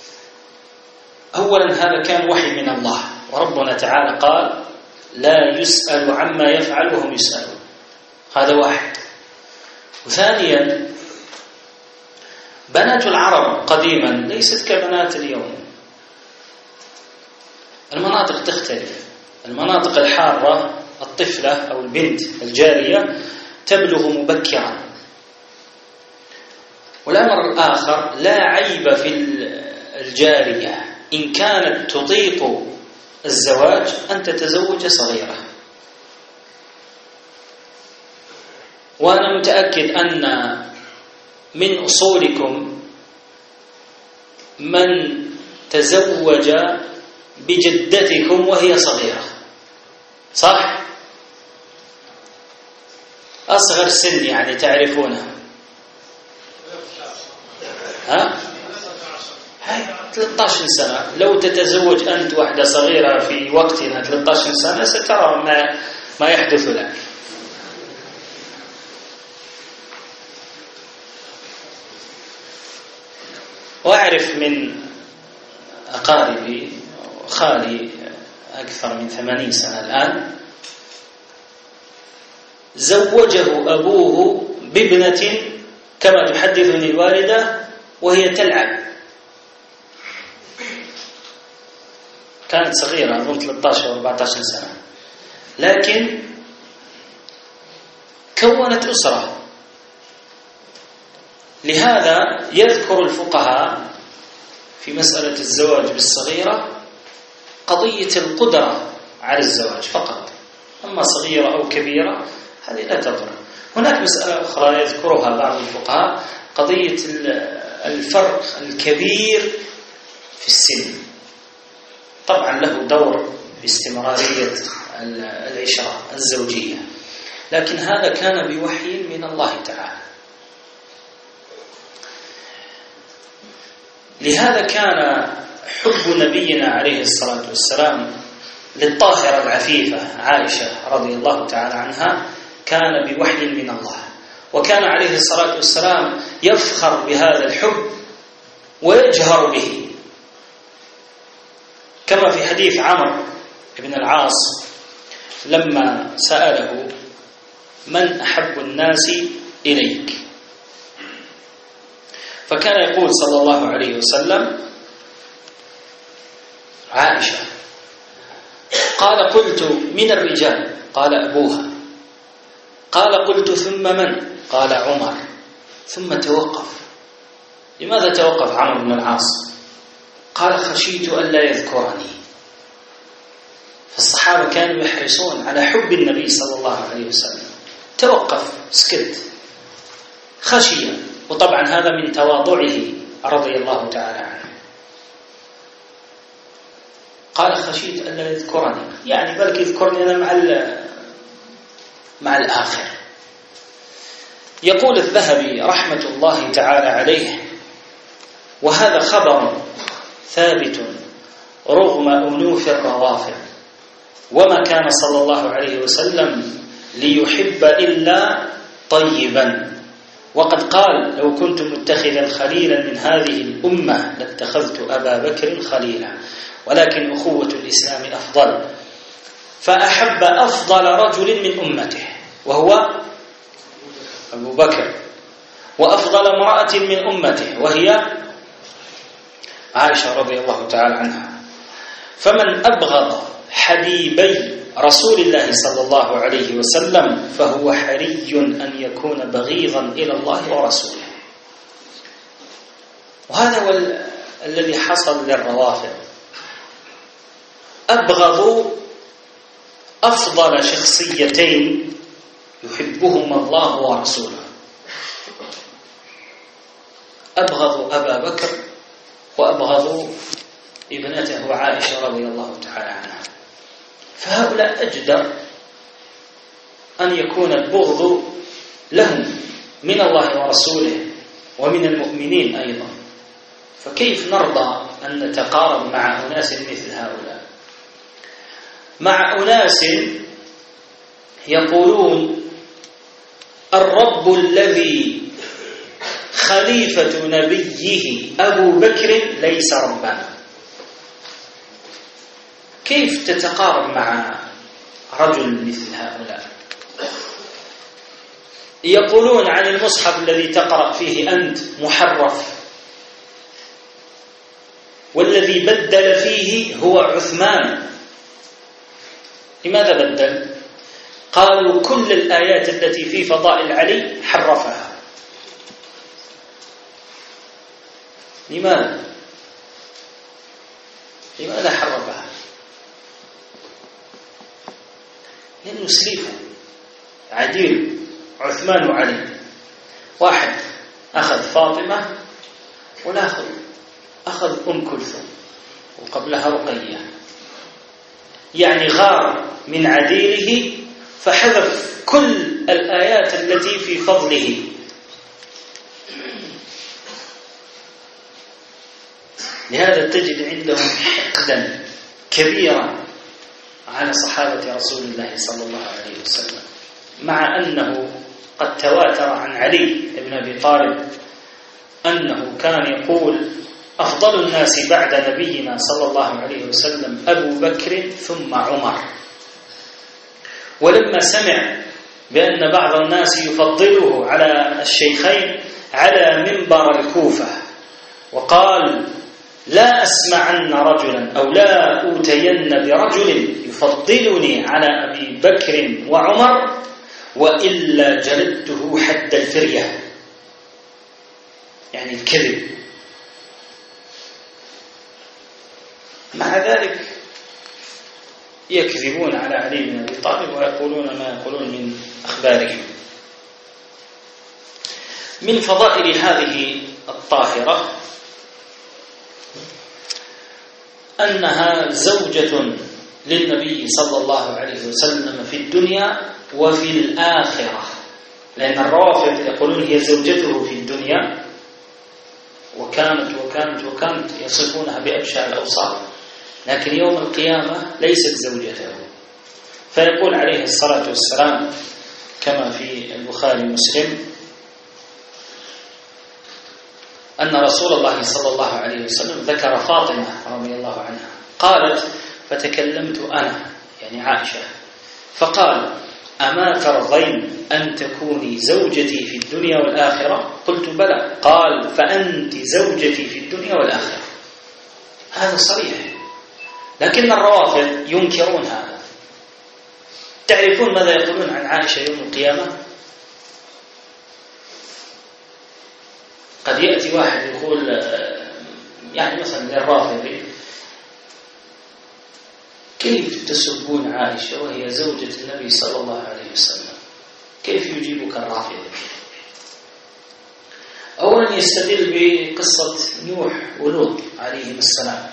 أولا هذا كان وحي من الله، وربنا تعالى قال: لا يسأل عما يفعل وهم يسألون. هذا واحد. وثانيا، بنات العرب قديما ليست كبنات اليوم. المناطق تختلف. المناطق الحارة الطفلة أو البنت الجارية تبلغ مبكرا. والأمر الآخر، لا عيب في الجارية إن كانت تطيق الزواج أن تتزوج صغيرة. وأنا متأكد أن من أصولكم من تزوج بجدتكم وهي صغيرة، صح؟ أصغر سن يعني تعرفونها. 13 سنة. لو تتزوج أنت واحدة صغيرة في وقتنا 13 سنة سترى ما يحدث لك. وأعرف من أقاربي خالي أكثر من 80 سنة الآن زوجه أبوه بابنة كما تحدثني الوالدة وهي تلعب، كانت صغيرة أظن 13 أو 14 سنة، لكن كونت أسرة. لهذا يذكر الفقهاء في مسألة الزواج بالصغيرة قضية القدرة على الزواج فقط، أما صغيرة أو كبيرة هذه لا تضر. هناك مسألة أخرى يذكرها بعض الفقهاء، قضية الفرق الكبير في السن، طبعا له دور في استمرارية العشرة الزوجية، لكن هذا كان بوحي من الله تعالى. لهذا كان حب نبينا عليه الصلاة والسلام للطاهرة العفيفة عائشة رضي الله تعالى عنها كان بوحي من الله، وكان عليه الصلاة والسلام يفخر بهذا الحب ويجهر به، كما في حديث عمرو بن العاص لما سأله من أحب الناس إليك، فكان يقول صلى الله عليه وسلم عائشة. قال قلت من الرجال؟ قال أبوها. قال قلت ثم من؟ قال عمر. ثم توقف. لماذا توقف عمرو بن العاص؟ قال خشيت ألا يذكرني. فالصحابة كانوا يحرصون على حب النبي صلى الله عليه وسلم، توقف سكت خشية، وطبعا هذا من تواضعه رضي الله تعالى عنه. قال خشيت ألا يذكرني، يعني بلك يذكرني أنا مع الآخر. يقول الذهبي رحمة الله تعالى عليه وهذا خبر ثابت رغم أنوف الروافع، وما كان صلى الله عليه وسلم ليحب إلا طيبا، وقد قال لو كنت متخذا خليلا من هذه الأمة لاتخذت أبا بكر خليلا، ولكن أخوة الإسلام أفضل، فأحب أفضل رجل من أمته وهو أبو بكر، وأفضل امرأة من أمته وهي عائشة رضي الله تعالى عنها. فمن أبغض حبيبي رسول الله صلى الله عليه وسلم فهو حري أن يكون بغيضا إلى الله ورسوله. وهذا هو الذي حصل للروافض، أبغضوا أفضل شخصيتين يحبهما الله ورسوله، أبغضوا أبا بكر وأبغضوا ابنته عائشة رضي الله تعالى عنها. فهؤلاء أجدر أن يكون البغض لهم من الله ورسوله ومن المؤمنين أيضا، فكيف نرضى أن نتقارب مع أناس مثل هؤلاء، مع أناس يقولون الرب الذي خليفة نبيه أبو بكر ليس ربنا. كيف تتقارب مع رجل مثل هؤلاء؟ يقولون عن المصحف الذي تقرأ فيه أنت محرف، والذي بدل فيه هو عثمان. لماذا بدل؟ قالوا كل الآيات التي في فضائل علي حرفها. لماذا حرفها؟ لأنه سليفة عديل عثمان وعلي، واحد أخذ فاطمة والآخر أخذ أم كلثوم وقبلها رقية، يعني غار من عديله فحذف كل الآيات التي في فضله. لهذا تجد عندهم حقدا كبيرا على صحابة رسول الله صلى الله عليه وسلم، مع أنه قد تواتر عن علي بن أبي طالب أنه كان يقول أفضل الناس بعد نبينا صلى الله عليه وسلم أبو بكر ثم عمر. ولما سمع بأن بعض الناس يفضله على الشيخين على منبر الكوفة وقال لا أسمعن رجلا أو لا أوتين برجل يفضلني على أبي بكر وعمر وإلا جلدته حد الفرية، يعني الكذب. مع ذلك يكذبون على علي بن أبي طالب ويقولون ما يقولون من أخبارهم. من فضائل هذه الطاهرة أنها زوجة للنبي صلى الله عليه وسلم في الدنيا وفي الآخرة، لأن الروافض يقولون هي زوجته في الدنيا وكانت يصفونها بأبشع الأوصاف، لكن يوم القيامة ليست زوجته. فيقول عليه الصلاة والسلام كما في البخاري ومسلم أن رسول الله صلى الله عليه وسلم ذكر فاطمة رضي الله عنها قالت فتكلمت أنا يعني عائشة فقال أما ترضين أن تكوني زوجتي في الدنيا والآخرة؟ قلت بلى. قال فأنت زوجتي في الدنيا والآخرة. هذا صريح، لكن الروافض ينكرون هذا. تعرفون ماذا يقولون عن عائشة يوم القيامة؟ قد يأتي واحد يقول يعني مثلا للرافضي كيف تسبون عائشة وهي زوجة النبي صلى الله عليه وسلم؟ كيف يجيبك الرافضي؟ أولا يستدل بقصة نوح ولوط عليهم السلام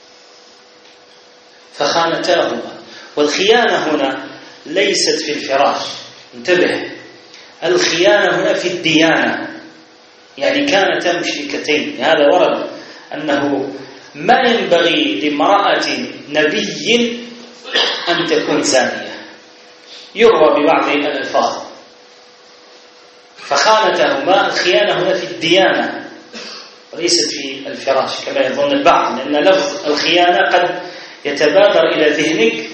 فخانتاهما، والخيانة هنا ليست في الفراش، انتبه، الخيانة هنا في الديانة، يعني كانتا مشركتين. هذا ورد أنه ما ينبغي لامرأة نبي أن تكون زانية، يروى ببعض الألفاظ. فخانتهما، الخيانة هنا في الديانة وليست في الفراش كما يظن البعض، لأن لفظ الخيانة قد يتبادر إلى ذهنك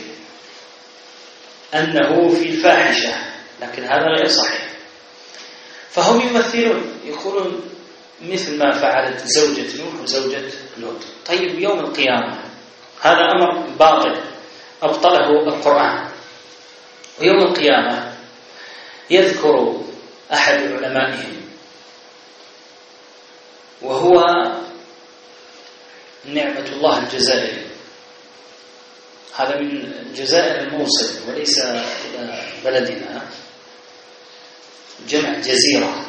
أنه في الفاحشة، لكن هذا غير صحيح. فهم يمثلون يقولون مثل ما فعلت زوجة نوح وزوجة لوط. طيب يوم القيامة هذا أمر باطل أبطله القرآن. ويوم القيامة يذكر أحد علمائهم وهو نعمة الله الجزائري، هذا من الجزائر الموصل وليس إلى بلدنا، جمع جزيرة.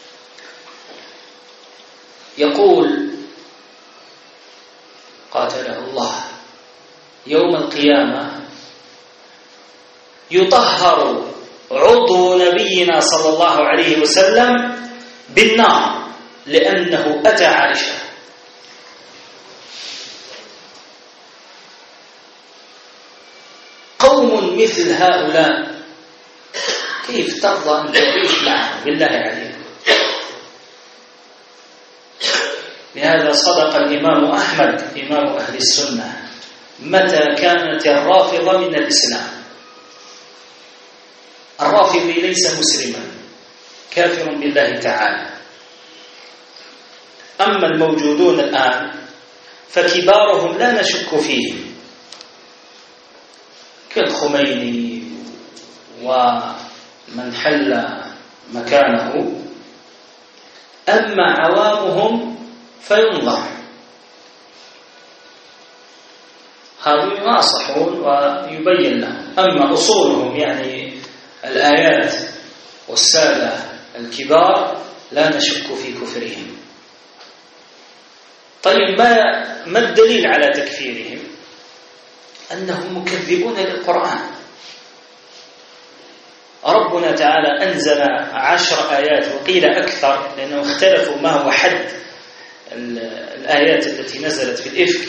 يقول قاتله الله يوم القيامة يطهر عضو نبينا صلى الله عليه وسلم بالنار لأنه أتى عائشة. قوم مثل هؤلاء كيف ترضى أن تعيش معهم بالله عليك؟ لهذا صدق الإمام أحمد إمام أهل السنة متى كانت الرافضة من الإسلام. الرافضي ليس مسلما، كافر بالله تعالى. أما الموجودون الآن فكبارهم لا نشك فيهم كالخميني ومن حل مكانه، أما عوامهم فينظر، هذول يناصحون ويبين لهم. أما أصولهم يعني الآيات والسادة الكبار لا نشك في كفرهم. طيب ما الدليل على تكفيرهم؟ أنهم مكذبون للقرآن. ربنا تعالى أنزل 10 آيات وقيل أكثر لأنهم اختلفوا ما هو حد الآيات التي نزلت في الإفك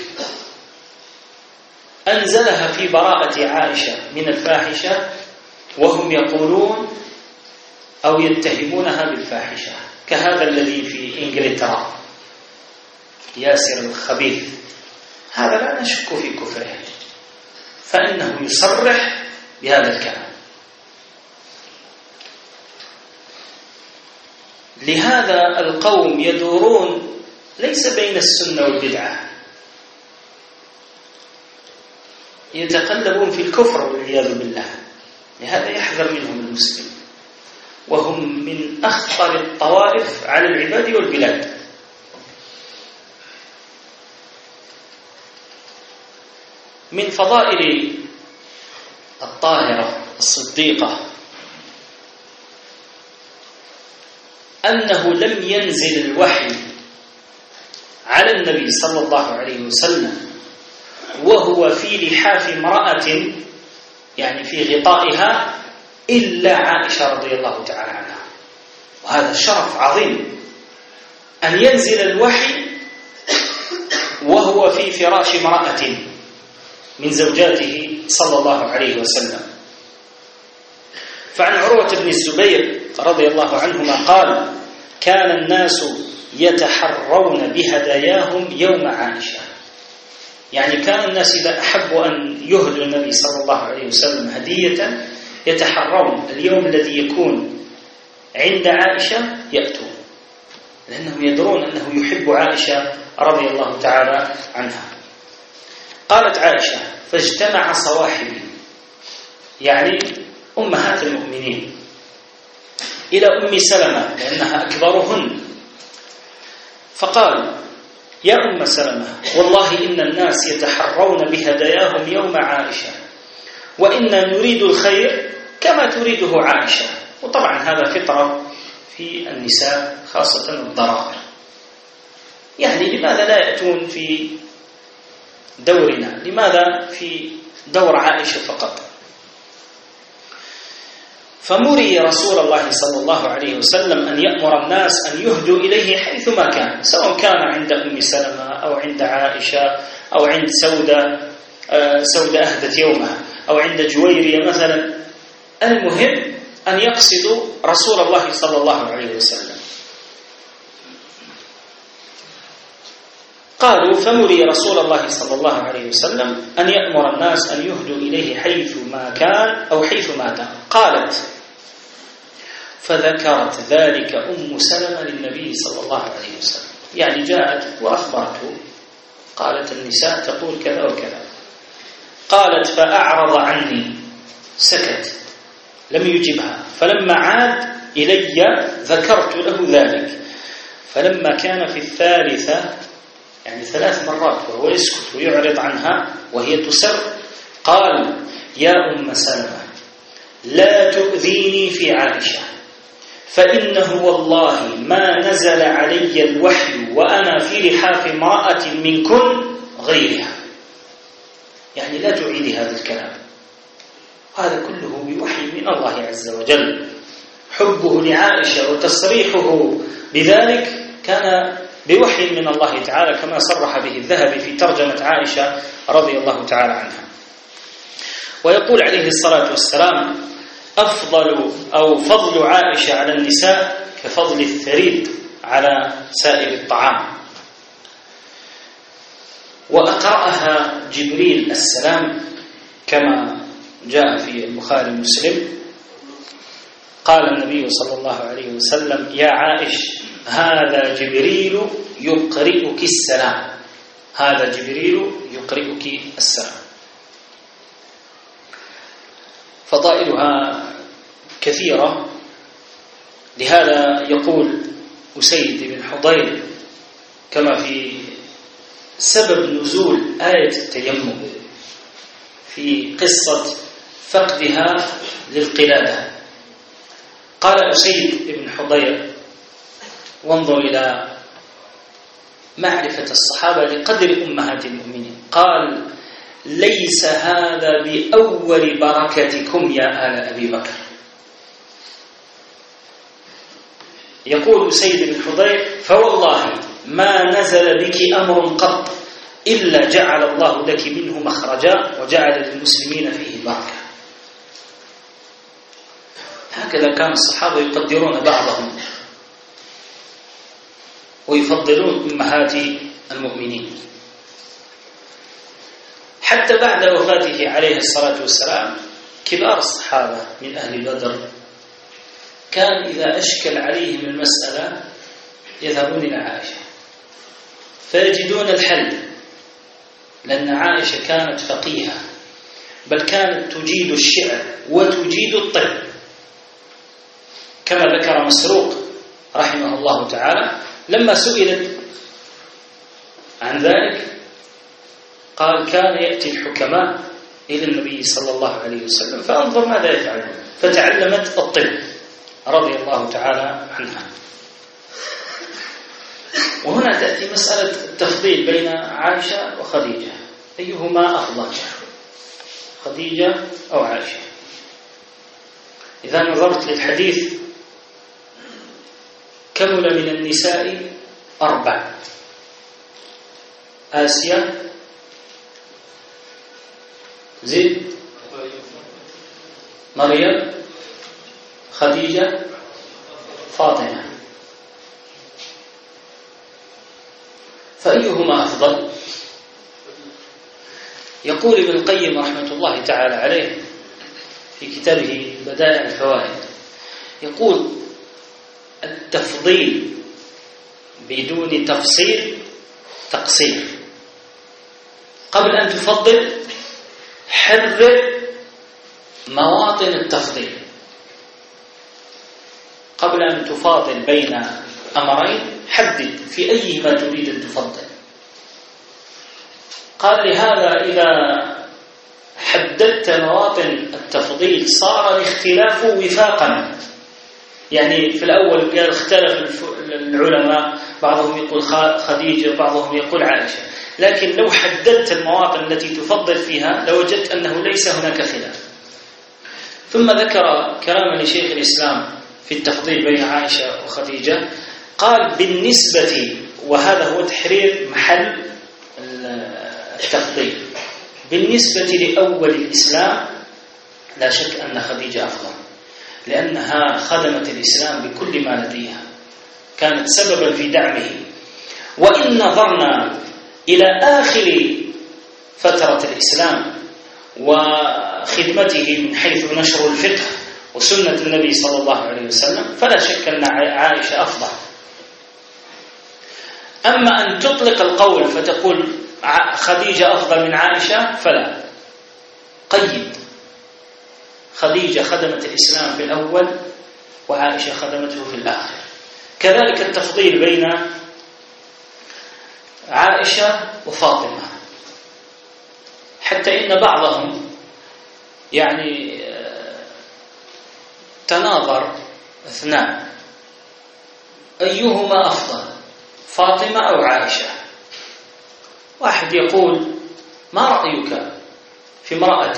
أنزلها في براءة عائشة من الفاحشة، وهم يقولون أو يتهمونها بالفاحشة، كهذا الذي في إنجلترا ياسر الخبيث، هذا لا نشك في كفره، فإنه يصرح بهذا الكلام. لهذا القوم يدورون ليس بين السنة والبدعة، يتقلبون في الكفر والعياذ بالله. لهذا يحذر منهم المسلم، وهم من أخطر الطوائف على العباد والبلاد. من فضائل الطاهرة الصديقة أنه لم ينزل الوحي على النبي صلى الله عليه وسلم وهو في لحاف امرأة، يعني في غطائها، إلا عائشة رضي الله تعالى عنها. وهذا شرف عظيم أن ينزل الوحي وهو في فراش امرأة من زوجاته صلى الله عليه وسلم. فعن عروة بن الزبير رضي الله عنهما قال: كان الناس يتحرون بهداياهم يوم عائشة. يعني كان الناس إذا أحبوا أن يهدوا النبي صلى الله عليه وسلم هدية يتحرون اليوم الذي يكون عند عائشة يأتون، لأنهم يدرون أنه يحب عائشة رضي الله تعالى عنها. قالت عائشة: فاجتمع صواحبي، يعني أمهات المؤمنين، إلى أم سلمة لأنها أكبرهن، فقال: يا أم سلمة، والله إن الناس يتحرون بهداياهم يوم عائشة، وإنا نريد الخير كما تريده عائشة. وطبعا هذا فطرة في النساء خاصة الضرائر، يعني لماذا لا يأتون في دورنا؟ لماذا في دور عائشة فقط؟ فمري رسول الله صلى الله عليه وسلم أن يأمر الناس أن يهدوا إليه حيثما كان، سواء كان عند أم سلمة أو عند عائشة أو عند سودة أهدت يومها أو عند جويرية مثلا. المهم أن يقصدوا رسول الله صلى الله عليه وسلم. قالوا: فمري رسول الله صلى الله عليه وسلم أن يأمر الناس أن يهدوا إليه حيثما كان أو حيثما كان. قالت: فذكرت ذلك أم سلمة للنبي صلى الله عليه وسلم، يعني جاءت وأخبرته، قالت: النساء تقول كذا وكذا. قالت: فأعرض عني، سكت، لم يجبها. فلما عاد إلي ذكرت له ذلك، فلما كان في الثالثة، يعني 3 مرات وهو يسكت ويعرض عنها وهي تسر، قال: يا أم سلمة، لا تؤذيني في عائشة، فإنه والله ما نزل علي الوحي وأنا في لحاف امرأة منكن غيرها. يعني لا تعيدي هذا الكلام، هذا كله بوحي من الله عز وجل. حبه لعائشة وتصريحه بذلك كان بوحي من الله تعالى، كما صرح به الذهبي في ترجمة عائشة رضي الله تعالى عنها. ويقول عليه الصلاة والسلام: فضل عائشة على النساء كفضل الثريد على سائر الطعام. وأقرأها جبريل السلام كما جاء في البخاري ومسلم. قال النبي صلى الله عليه وسلم: يا عائش، هذا جبريل يقرئك السلام، هذا جبريل يقرئك السلام. فضائلها كثيرة. لهذا يقول أسيد بن حضير كما في سبب نزول آية التيمم في قصة فقدها للقلادة. قال أسيد بن حضير: وانظر إلى معرفة الصحابة لقدر أمهات المؤمنين، قال: ليس هذا بأول بركتكم يا آل أبي بكر. يقول سيد بن حضير: فوالله ما نزل بك أمر قط إلا جعل الله لك منه مخرجا وجعل للمسلمين فيه بركة. هكذا كان الصحابة يقدرون بعضهم ويفضلون أمهات المؤمنين. حتى بعد وفاته عليه الصلاة والسلام كبار الصحابة من أهل بدر كان إذا أشكل عليهم المسألة يذهبون إلى عائشة فيجدون الحل، لأن عائشة كانت فقيهة، بل كانت تجيد الشعر وتجيد الطب، كما ذكر مسروق رحمه الله تعالى لما سئلت عن ذلك قال: كان يأتي الحكماء إلى النبي صلى الله عليه وسلم فأنظر ماذا يفعلون، فتعلمت الطب رضي الله تعالى عنها. وهنا تأتي مسألة التفضيل بين عائشة وخديجة، أيهما أفضل، خديجة أو عائشة؟ إذا نظرت للحديث كمل من النساء 4: آسيا، زيد، مريم، خديجة، فاطمة. فأيهما أفضل؟ يقول ابن القيم رحمة الله تعالى عليه في كتابه بدائع الفوائد، يقول: التفضيل بدون تفصيل تقصير. قبل أن تفضل حرر مواطن التفضيل. قبل أن تفاضل بين أمرين حدد في أيهما تريد أن تفضل. قال: لهذا إذا حددت مواطن التفضيل صار الاختلاف وفاقا. يعني في الأول قال اختلف العلماء، بعضهم يقول خديجة بعضهم يقول عائشة، لكن لو حددت المواطن التي تفضل فيها لوجدت أنه ليس هناك خلاف. ثم ذكر كلاما لشيخ الإسلام في التفضيل بين عائشة وخديجة، قال: بالنسبة، وهذا هو تحرير محل التفضيل، بالنسبة لأول الإسلام لا شك أن خديجة أفضل، لأنها خدمت الإسلام بكل ما لديها، كانت سببا في دعمه. وإن نظرنا إلى آخر فترة الإسلام وخدمته من حيث نشر الفقه وسنة النبي صلى الله عليه وسلم فلا شك أن عائشة أفضل. أما أن تطلق القول فتقول خديجة أفضل من عائشة فلا، قيد: خديجة خدمت الإسلام في الأول وعائشة خدمته في الآخر. كذلك التفضيل بين عائشة وفاطمة، حتى إن بعضهم يعني تناظر اثنان أيهما أفضل، فاطمة أو عائشة. واحد يقول: ما رأيك في امرأة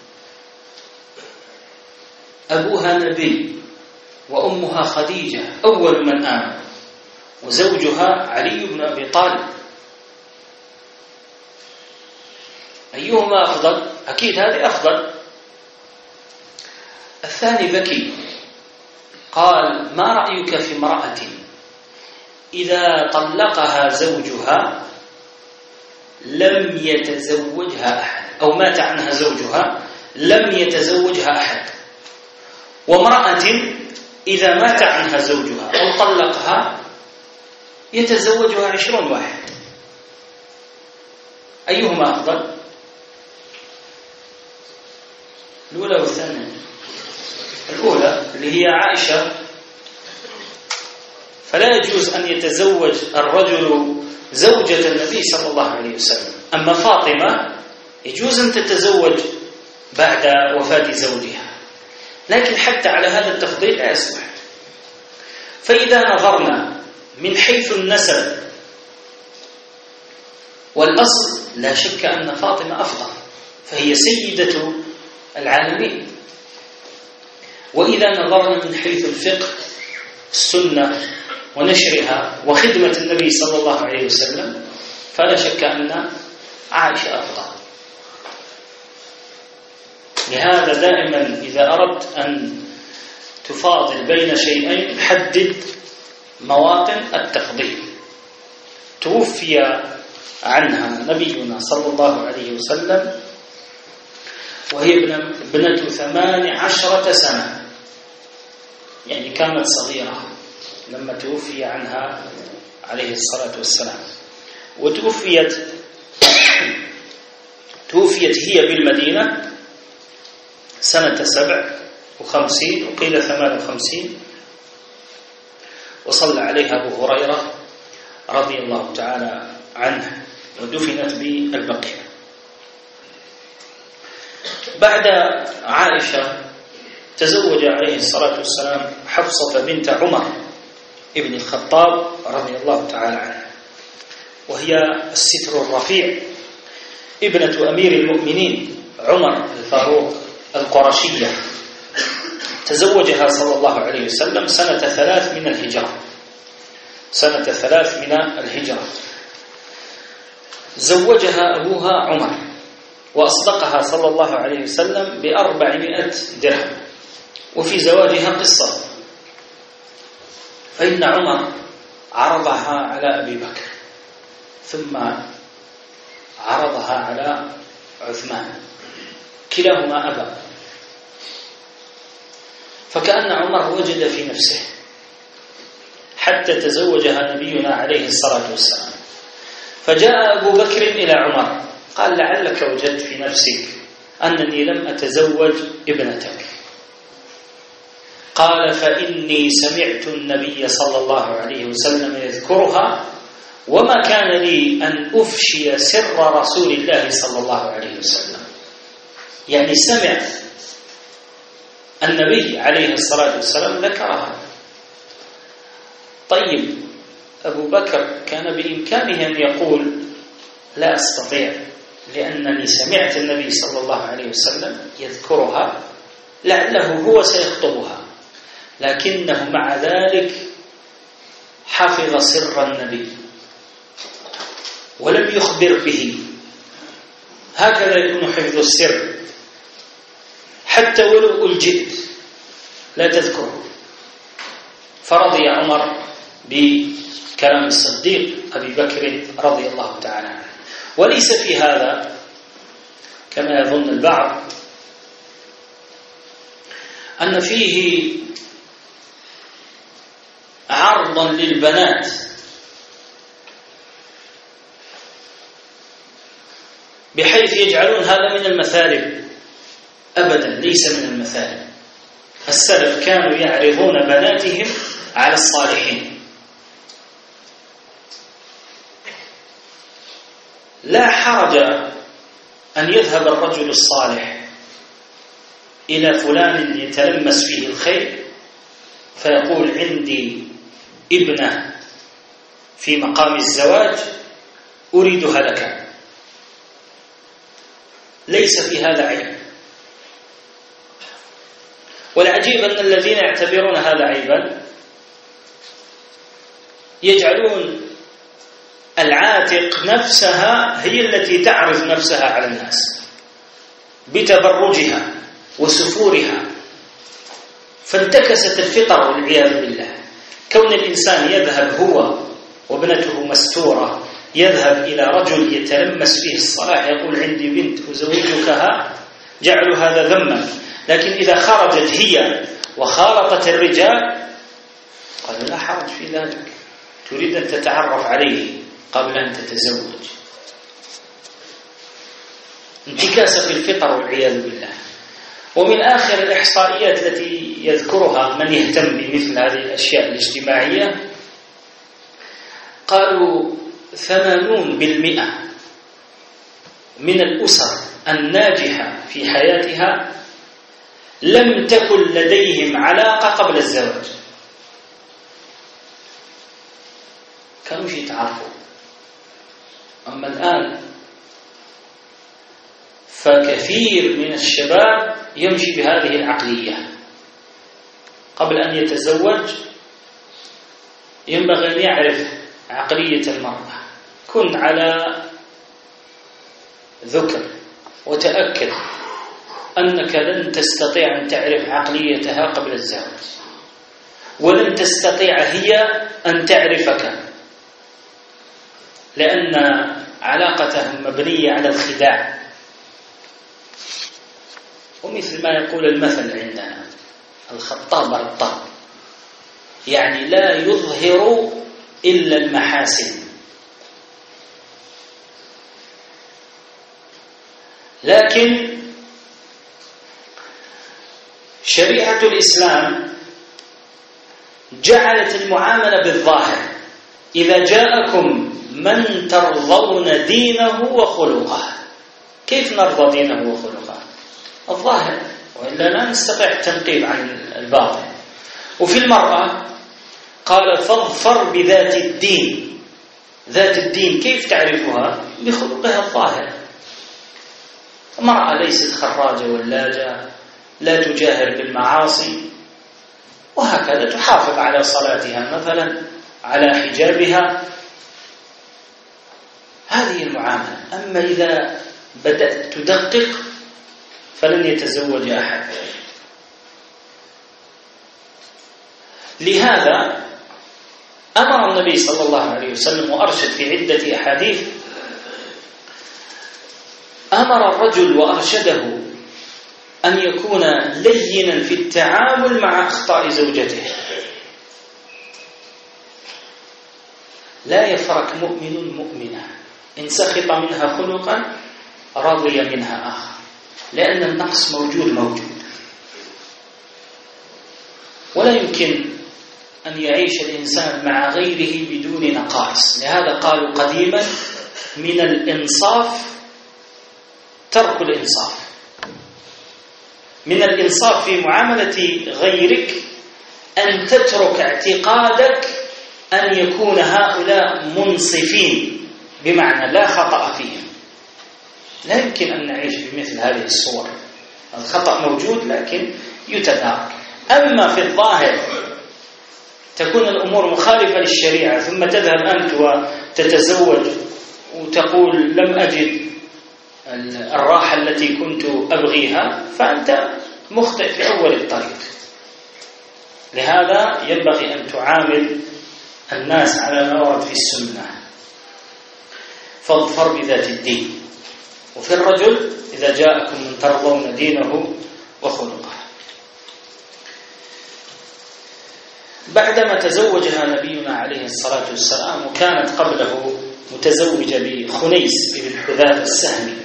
أبوها نبي وأمها خديجة أول من آمن وزوجها علي بن أبي طالب، أيهما أفضل؟ أكيد هذه أفضل. الثاني ذكي قال: ما رأيك في امرأة إذا طلقها زوجها لم يتزوجها أحد، أو مات عنها زوجها لم يتزوجها أحد، وامرأة إذا مات عنها زوجها أو طلقها يتزوجها 20 واحد، أيهما أفضل؟ الأولى والثانية. الأولى اللي هي عائشة، فلا يجوز أن يتزوج الرجل زوجة النبي صلى الله عليه وسلم. أما فاطمة يجوز أن تتزوج بعد وفاة زوجها، لكن حتى على هذا التفضيل لا يصلح. فإذا نظرنا من حيث النسب والأصل لا شك أن فاطمة أفضل، فهي سيدة العالمين. وإذا نظرنا من حيث الفقه، السنة، ونشرها وخدمة النبي صلى الله عليه وسلم، فلا شك أن عائشة أفضل. لهذا دائما إذا أردت أن تفاضل بين شيئين حدد مواطن التفضيل. توفي عنها نبينا صلى الله عليه وسلم وهي ابنة 18 سنة، يعني كانت صغيرة لما توفي عنها عليه الصلاة والسلام. وتوفيت هي بالمدينة سنة 57 وقيل 58، وصلى عليها أبو هريرة رضي الله تعالى عنه، ودفنت بالبقيع. بعد عائشة تزوج عليه الصلاة والسلام حفصة بنت عمر ابن الخطاب رضي الله تعالى عنه، وهي الستر الرفيع ابنة أمير المؤمنين عمر الفاروق القرشية. تزوجها صلى الله عليه وسلم سنة 3 من الهجرة، سنة 3 من الهجرة. زوجها أبوها عمر وأصدقها صلى الله عليه وسلم ب400 درهم. وفي زواجها قصة، فإن عمر عرضها على أبي بكر ثم عرضها على عثمان، كلاهما أبى، فكأن عمر وجد في نفسه حتى تزوجها نبينا عليه الصلاة والسلام. فجاء أبو بكر إلى عمر قال: لعلك وجدت في نفسك أنني لم أتزوج ابنتك. قال: فإني سمعت النبي صلى الله عليه وسلم يذكرها، وما كان لي أن أفشي سر رسول الله صلى الله عليه وسلم. يعني سمع النبي عليه الصلاة والسلام ذكرها. طيب، أبو بكر كان بإمكانه أن يقول: لا أستطيع، لأنني سمعت النبي صلى الله عليه وسلم يذكرها، لعله هو سيخطبها. لكنه مع ذلك حفظ سر النبي ولم يخبر به. هكذا يكون حفظ السر، حتى ولو ألجئت لا تذكره. فرضي عمر بكلام الصديق أبي بكر رضي الله تعالى عنه. وليس في هذا كما يظن البعض أن فيه عرضا للبنات بحيث يجعلون هذا من المثالب. أبدا، ليس من المثالب. السلف كانوا يعرضون بناتهم على الصالحين. لا حرج أن يذهب الرجل الصالح إلى فلان يتلمس فيه الخير فيقول: عندي ابنة في مقام الزواج أريدها لك. ليس في هذا عيب. والعجيب أن الذين يعتبرون هذا عيبا يجعلون العاتق نفسها هي التي تعرض نفسها على الناس بتبرجها وسفورها. فانتكست الفطر والعياذ بالله. كون الإنسان يذهب هو وابنته مستورة، يذهب إلى رجل يتلمس فيه الصلاح يقول: عندي بنت أزوجكها، جعلوا هذا ذما. لكن إذا خرجت هي وخالطت الرجال قال: لا حرج في ذلك، تريد أن تتعرف عليه قبل أن تتزوج. انتكاسة في الفطر والعياذ بالله. ومن آخر الإحصائيات التي يذكرها من يهتم بمثل هذه الأشياء الاجتماعية، قالوا 80% من الأسر الناجحة في حياتها لم تكن لديهم علاقة قبل الزواج. كانوا يتعرفوا. أما الآن فكثير من الشباب يمشي بهذه العقلية. قبل أن يتزوج ينبغي أن يعرف عقلية المرأة. كن على ذكر وتأكد أنك لن تستطيع أن تعرف عقليتها قبل الزواج، ولن تستطيع هي أن تعرفك، لأن علاقتهم مبنية على الخداع. ومثل ما يقول المثل عندنا: الخطاب رطاب، يعني لا يظهر إلا المحاسن. لكن شريعة الإسلام جعلت المعاملة بالظاهر. إذا جاءكم من ترضون دينه وخلقه. كيف نرضى دينه وخلقه؟ الظاهر، وإلا لا نستطيع التنقيب عن الباطن. وفي المرأة قال: فاظفر بذات الدين. ذات الدين كيف تعرفها؟ بخلقها الظاهر. المرأة ليست خراجة ولاجة، لا تجاهر بالمعاصي، وهكذا تحافظ على صلاتها مثلا، على حجابها. هذه المعاملة. أما إذا بدأت تدقق فلن يتزوج أحد. لهذا أمر النبي صلى الله عليه وسلم وأرشد في عدة أحاديث، أمر الرجل وأرشده أن يكون لينا في التعامل مع أخطاء زوجته. لا يفرق مؤمن مؤمنة، إن سخط منها خلقا رضي منها آخر، لأن النقص موجود، ولا يمكن أن يعيش الإنسان مع غيره بدون نقائص. لهذا قالوا قديما: من الإنصاف ترك الإنصاف. من الإنصاف في معاملة غيرك أن تترك اعتقادك أن يكون هؤلاء منصفين، بمعنى لا خطأ فيهم. لا يمكن أن نعيش بمثل هذه الصور. الخطأ موجود لكن يتدارك. أما في الظاهر تكون الأمور مخالفة للشريعة، ثم تذهب أنت وتتزوج وتقول: لم أجد الراحة التي كنت أبغيها، فأنت مخطئ في أول الطريق. لهذا ينبغي أن تعامل الناس على ما ورد في السنة. فاظفر بذات الدين. وفي الرجل: إذا جاءكم من ترضون دينه وخلقه. بعدما تزوجها نبينا عليه الصلاة والسلام، وكانت قبله متزوجة بخنيس بن حذافة السهمي،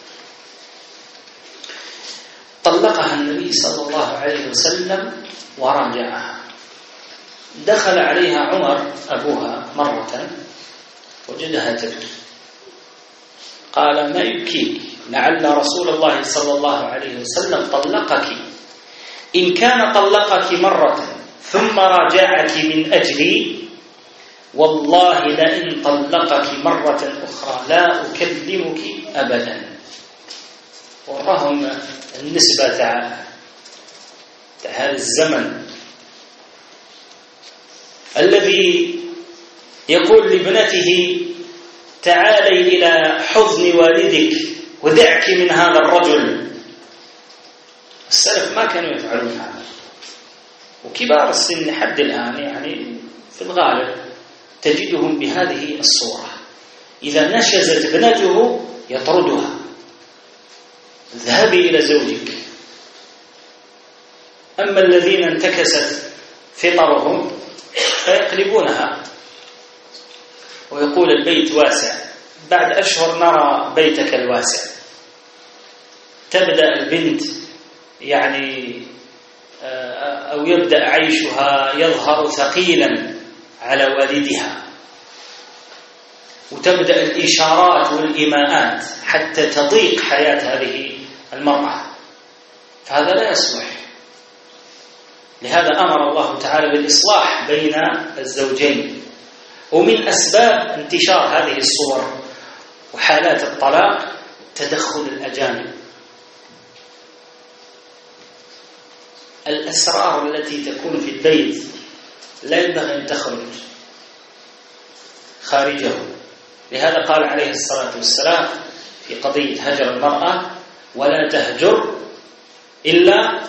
طلقها النبي صلى الله عليه وسلم وراجعها. دخل عليها عمر أبوها مرة وجدها تبكي، قال: ما يبكيك؟ لعل رسول الله صلى الله عليه وسلم طلقك. إن كان طلقك مرة ثم راجعك من أجلي، والله لئن طلقك مرة أخرى لا أكلمك أبدا. ورهم النسبة هذا الزمن الذي يقول لابنته: تعالي إلى حضن والدك ودعك من هذا الرجل. السلف ما كانوا يفعلون هذا، وكبار السن حد الآن يعني في الغالب تجدهم بهذه الصورة. إذا نشزت ابنته يطردها: اذهبي إلى زوجك. أما الذين انتكست فطرهم فيقلبونها ويقول: البيت واسع، بعد أشهر نرى بيتك الواسع. تبدأ البنت يعني أو يبدأ عيشها يظهر ثقيلا على والدها، وتبدأ الإشارات والإيماءات حتى تضيق حياة هذه المرأة، فهذا لا يصلح. لهذا أمر الله تعالى بالإصلاح بين الزوجين. ومن أسباب انتشار هذه الصور وحالات الطلاق تدخل الأجانب. الأسرار التي تكون في البيت لا ينبغي أن تخرج، خارجه. لهذا قال عليه الصلاة والسلام في قضية هجر المرأة: ولا تهجر إلا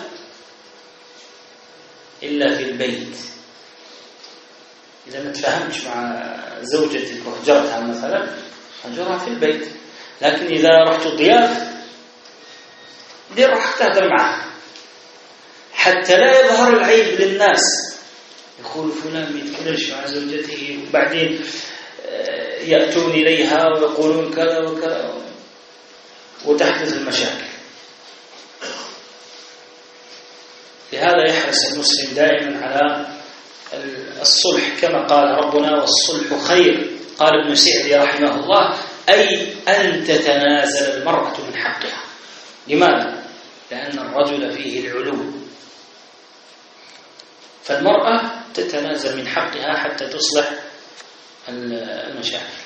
في البيت. إذا ما تفهمتش مع زوجتك وهجرتها مثلا، هجرها في البيت. لكن إذا رحت ضياف دير راح تهدر معها حتى لا يظهر العيب للناس، يقول فلان ما يتكلمش مع زوجته، وبعدين يأتون إليها ويقولون كذا وكذا وتحدث المشاكل. لهذا يحرص المسلم دائما على الصلح، كما قال ربنا: والصلح خير. قال ابن سعدي رحمه الله: أي أن تتنازل المرأة من حقها. لماذا؟ لأن الرجل فيه العلو، فالمرأة تتنازل من حقها حتى تصلح المشاكل.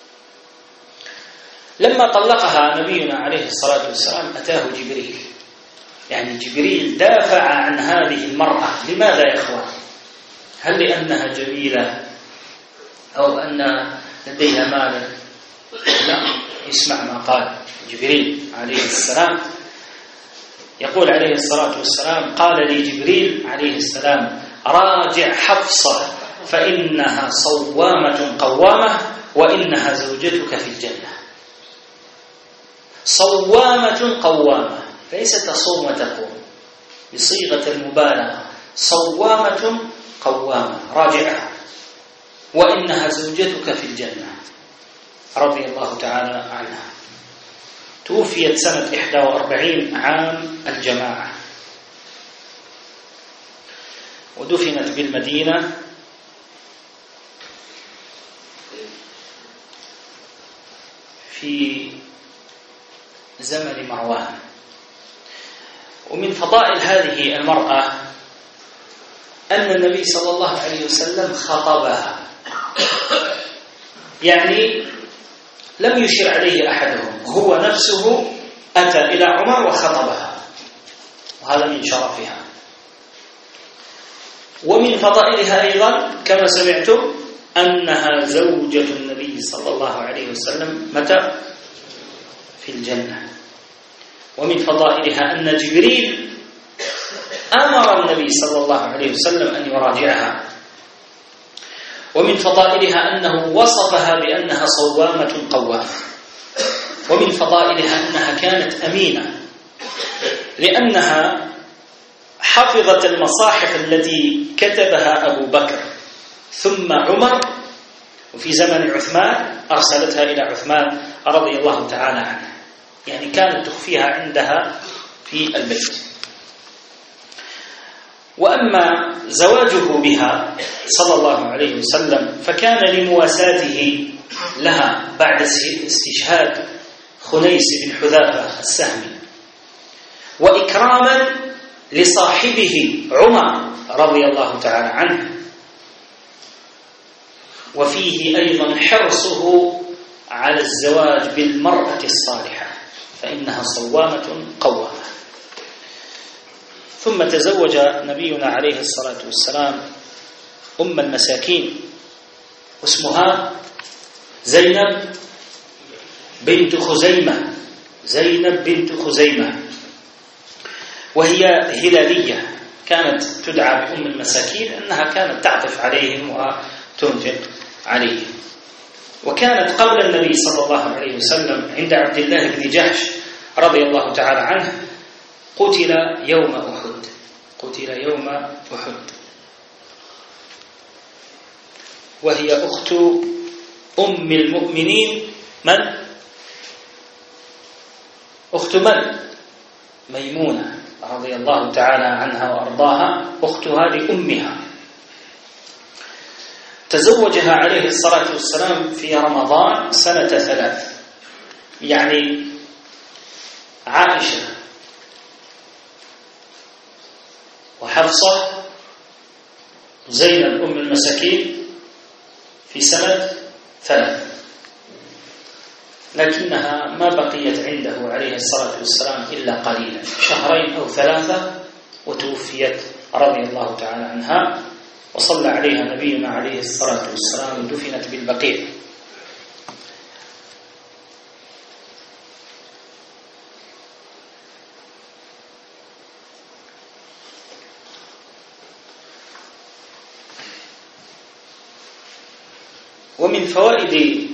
لما طلقها نبينا عليه الصلاة والسلام أتاه جبريل، يعني جبريل دافع عن هذه المرأة. لماذا يا إخوان؟ هل لأنها جميلة أو أن لديها مال؟ لا، اسمع ما قال جبريل عليه السلام. يقول عليه الصلاة والسلام: قال لي جبريل عليه السلام: راجع حفصة فإنها صوامة قوامة وإنها زوجتك في الجنة. صوامة قوامة، ليس تصوم وتقوم، بصيغة المبالغة. صوامة قوامة، راجعها، وإنها زوجتك في الجنة، رضي الله تعالى عنها. توفيت سنة 41 عام الجماعة، ودفنت بالمدينة في زمن مروان. ومن فضائل هذه المرأة أن النبي صلى الله عليه وسلم خطبها، يعني لم يشر عليه أحدهم، هو نفسه أتى إلى عمر وخطبها، وهذا من شرفها. ومن فضائلها أيضا كما سمعتم أنها زوجة النبي صلى الله عليه وسلم متى؟ في الجنة. ومن فضائلها أن جبريل أمر النبي صلى الله عليه وسلم أن يراجعها. ومن فضائلها أنه وصفها بأنها صوامة قوامة. ومن فضائلها أنها كانت أمينة، لأنها حفظت المصاحف التي كتبها أبو بكر ثم عمر، وفي زمن عثمان أرسلتها إلى عثمان رضي الله تعالى عنه، يعني كانت تخفيها عندها في البيت. وأما زواجه بها صلى الله عليه وسلم فكان لمواساته لها بعد استشهاد خنيس بن حذافة السهمي، وإكراما لصاحبه عمر رضي الله تعالى عنه، وفيه أيضا حرصه على الزواج بالمرأة الصالحة فإنها صوامة قوامة. ثم تزوج نبينا عليه الصلاة والسلام أم المساكين، واسمها زينب بنت خزيمة، زينب بنت خزيمة، وهي هلالية، كانت تدعى بأم المساكين أنها كانت تعطف عليهم وتنفق عليهم. وكانت قبل النبي صلى الله عليه وسلم عند عبد الله بن جحش رضي الله تعالى عنه، قتل يوم أحد، وهي أخت أم المؤمنين. من؟ أخت من؟ ميمونة رضي الله تعالى عنها وأرضاها، أختها لأمها. تزوجها عليه الصلاة والسلام في رمضان سنة 3، يعني عائشة وحفصة زينب أم المساكين في سنة 3، لكنها ما بقيت عنده عليه الصلاة والسلام إلا قليلا، 2 أو 3 وتوفيت رضي الله تعالى عنها وصلى عليها نبينا عليه الصلاة والسلام ودفنت بالبقيع. ومن فوائد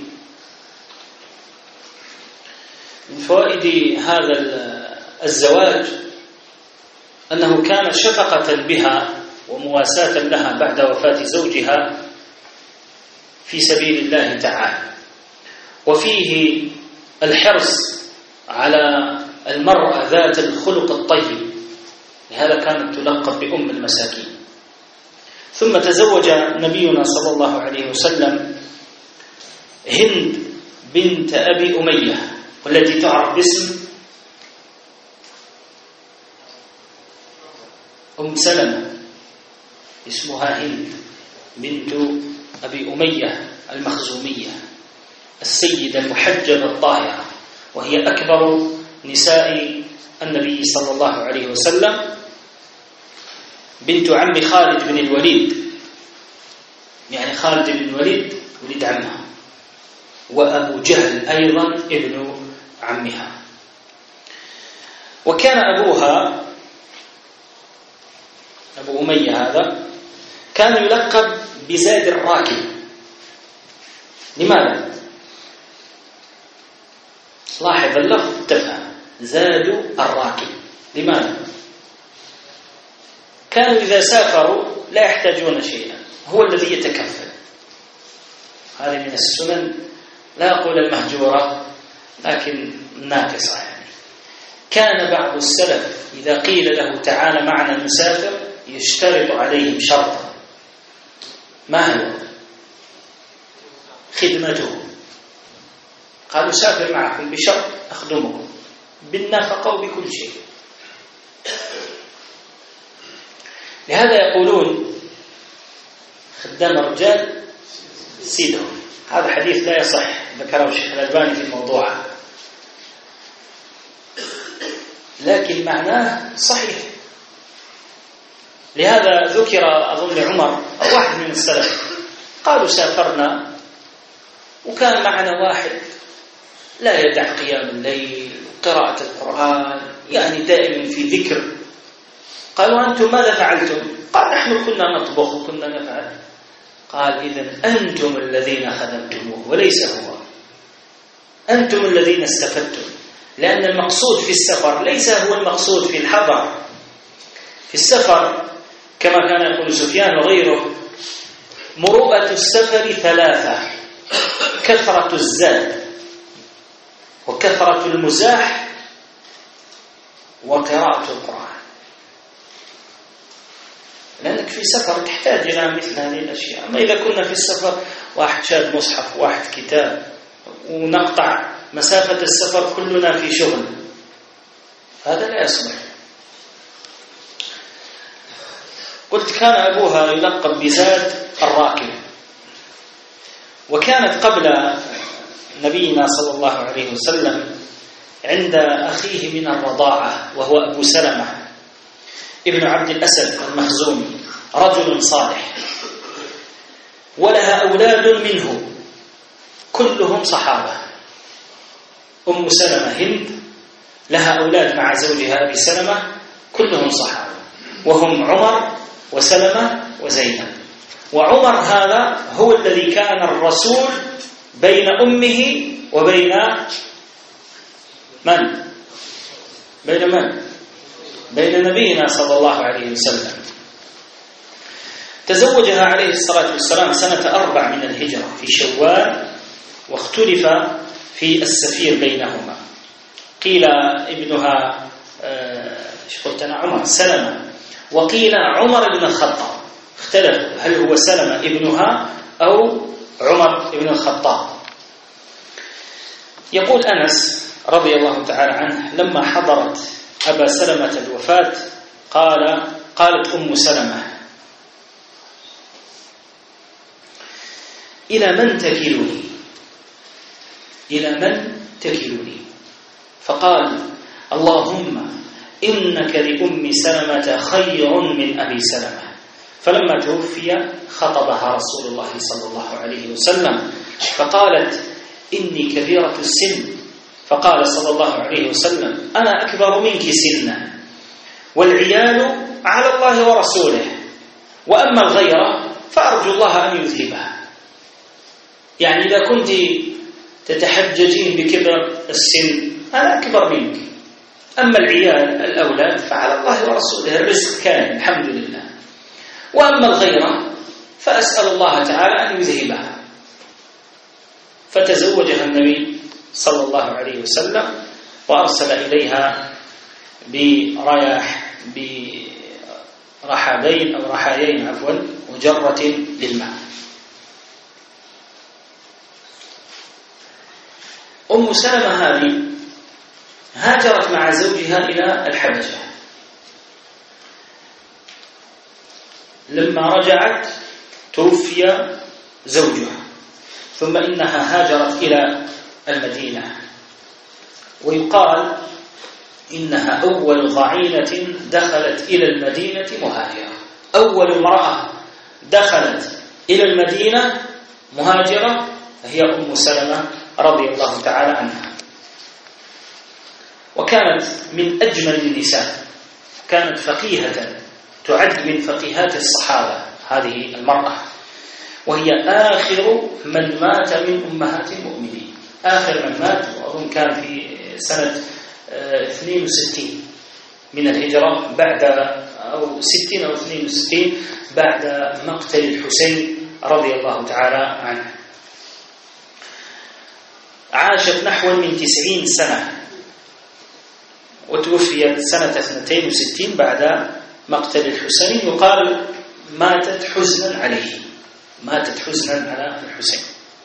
هذا الزواج أنه كان شفقة بها ومواساة لها بعد وفاة زوجها في سبيل الله تعالى، وفيه الحرص على المرأة ذات الخلق الطيب، لهذا كانت تلقب بأم المساكين. ثم تزوج نبينا صلى الله عليه وسلم هند بنت أبي أمية، والتي تعرف باسم أم سلمة، اسمها هند بنت أبي أمية المخزومية السيدة المحجبة الطاهرة، وهي أكبر نساء النبي صلى الله عليه وسلم، بنت عم خالد بن الوليد، يعني خالد بن الوليد ولد عمها، وأبو جهل أيضا ابن عمها. وكان أبوها أبو أمية هذا كان يلقب بزاد الراكب. لماذا؟ لاحظ اللفظ تفهم، زاد الراكب. لماذا؟ كانوا إذا سافروا لا يحتاجون شيئا، هو الذي يتكفل. هذه من السنن، لا أقول المهجورة لكن ناقصة. يعني كان بعض السلف إذا قيل له تعال معنا نسافر يشترط عليهم شرطا، ما هو؟ خدمته. قالوا سافر معكم بشرط أخدمكم بالنفقة وبكل شيء. لهذا يقولون خدام الرجال سيدهم. هذا حديث لا يصح، ذكره الشيخ الألباني في الموضوع، لكن معناه صحيح. لهذا ذكر أظن عمر أو واحد من السلف قالوا سافرنا وكان معنا واحد لا يدع قيام الليل قراءة القرآن، يعني دائما في ذكر. قالوا أنتم ماذا فعلتم؟ قال نحن كنا نطبخ وكنا نفعل. قال إذن أنتم الذين خدمتموه وليس هو، أنتم الذين استفدتم، لأن المقصود في السفر ليس هو المقصود في الحضر. في السفر كما كان يقول سفيان وغيره مروءة السفر ثلاثة: كثرة الزاد، وكثرة المزاح، وقراءة القرآن. لأنك في سفر تحتاج إلى مثل هذه الأشياء. أما إذا كنا في السفر واحد شاد مصحف واحد كتاب ونقطع مسافة السفر كلنا في شغل، هذا لا يصلح. قلت كان أبوها يلقب بزاد الراكب. وكانت قبل نبينا صلى الله عليه وسلم عند أخيه من الرضاعة وهو أبو سلمة ابن عبد الأسد المخزومي، رجل صالح، ولها أولاد منه كلهم صحابة. أم سلمة هند لها أولاد مع زوجها أبي سلمة كلهم صحابة، وهم عمر وسلمة وزينب. وعمر هذا هو الذي كان الرسول بين أمه وبين من؟ بين من؟ بين نبينا صلى الله عليه وسلم. تزوجها عليه الصلاة والسلام سنة 4 من الهجرة في شوال، واختلف في السفير بينهما. قيل ابنها قلت أنا عمر سلمة، وقيل عمر بن الخطاب. اختلفوا هل هو سلمة ابنها أو عمر بن الخطاب. يقول أنس رضي الله تعالى عنه لما حضرت أبا سلمة الوفاة قالت أم سلمة: إلى من تكلني؟ إلى من تكلني؟ فقال: اللهم إنك لأم سلمة خير من أبي سلمة، فلما توفي خطبها رسول الله صلى الله عليه وسلم فقالت: إني كبيرة السن. فقال صلى الله عليه وسلم: أنا أكبر منك سنا، والعيال على الله ورسوله، وأما الغيرة فأرجو الله أن يذهبها. يعني إذا كنت تتحججين بكبر السن أنا أكبر منك، أما العيال الأولاد فعلى الله ورسوله، الرزق كان الحمد لله، وأما الغيرة فأسأل الله تعالى أن يذهبها. فتزوجها النبي صلى الله عليه وسلم وأرسل إليها برحابين أو رحايين وجرة للماء. أم سلمة هذه هاجرت مع زوجها إلى الحبشة. لما رجعت توفي زوجها، ثم إنها هاجرت إلى المدينة، ويقال إنها أول ضعينة دخلت إلى المدينة مهاجرة، أول امرأة دخلت إلى المدينة مهاجرة هي أم سلمة رضي الله تعالى عنها. وكانت من أجمل النساء، كانت فقيهة، تعد من فقيهات الصحابة هذه المرأة، وهي آخر من مات من أمهات المؤمنين، آخر من مات، وأظن كان في سنة 62 من الهجرة، بعد أو 60 أو 62 بعد مقتل الحسين رضي الله تعالى عنه. عاشت نحو من 90 سنة، وتوفيت سنة 62 بعد مقتل الحسين. يقال ماتت حزنا عليه، ماتت حزنا على الحسين.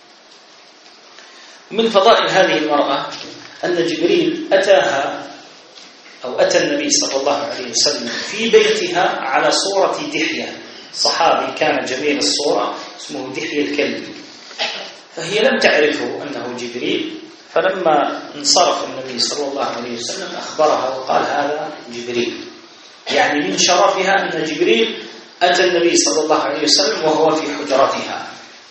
من فضائل هذه المرأة أن جبريل أتاها أو أتى النبي صلى الله عليه وسلم في بيتها على صورة دحية، صحابي كان جميل الصورة اسمه دحية الكلبي، فهي لم تعرفه أنه جبريل. فلما انصرف النبي صلى الله عليه وسلم أخبرها وقال: هذا جبريل. يعني من شرفها أن جبريل أتى النبي صلى الله عليه وسلم وهو في حجرتها.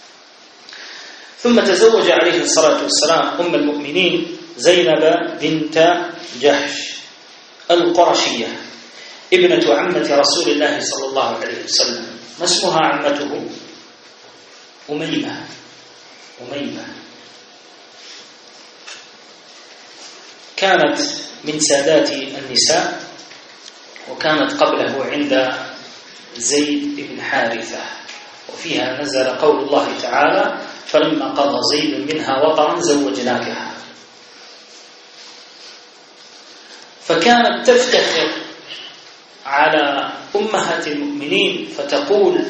ثم تزوج عليه الصلاة والسلام أم المؤمنين زينب بنت جحش القرشية، ابنة عمة رسول الله صلى الله عليه وسلم. ما اسمها عمته؟ أميمة. كانت من سادات النساء، وكانت قبله عند زيد بن حارثة، وفيها نزل قول الله تعالى: فلما قضى زيد منها وطرا زوجناكها. فكانت تفتخر على أمهات المؤمنين فتقول: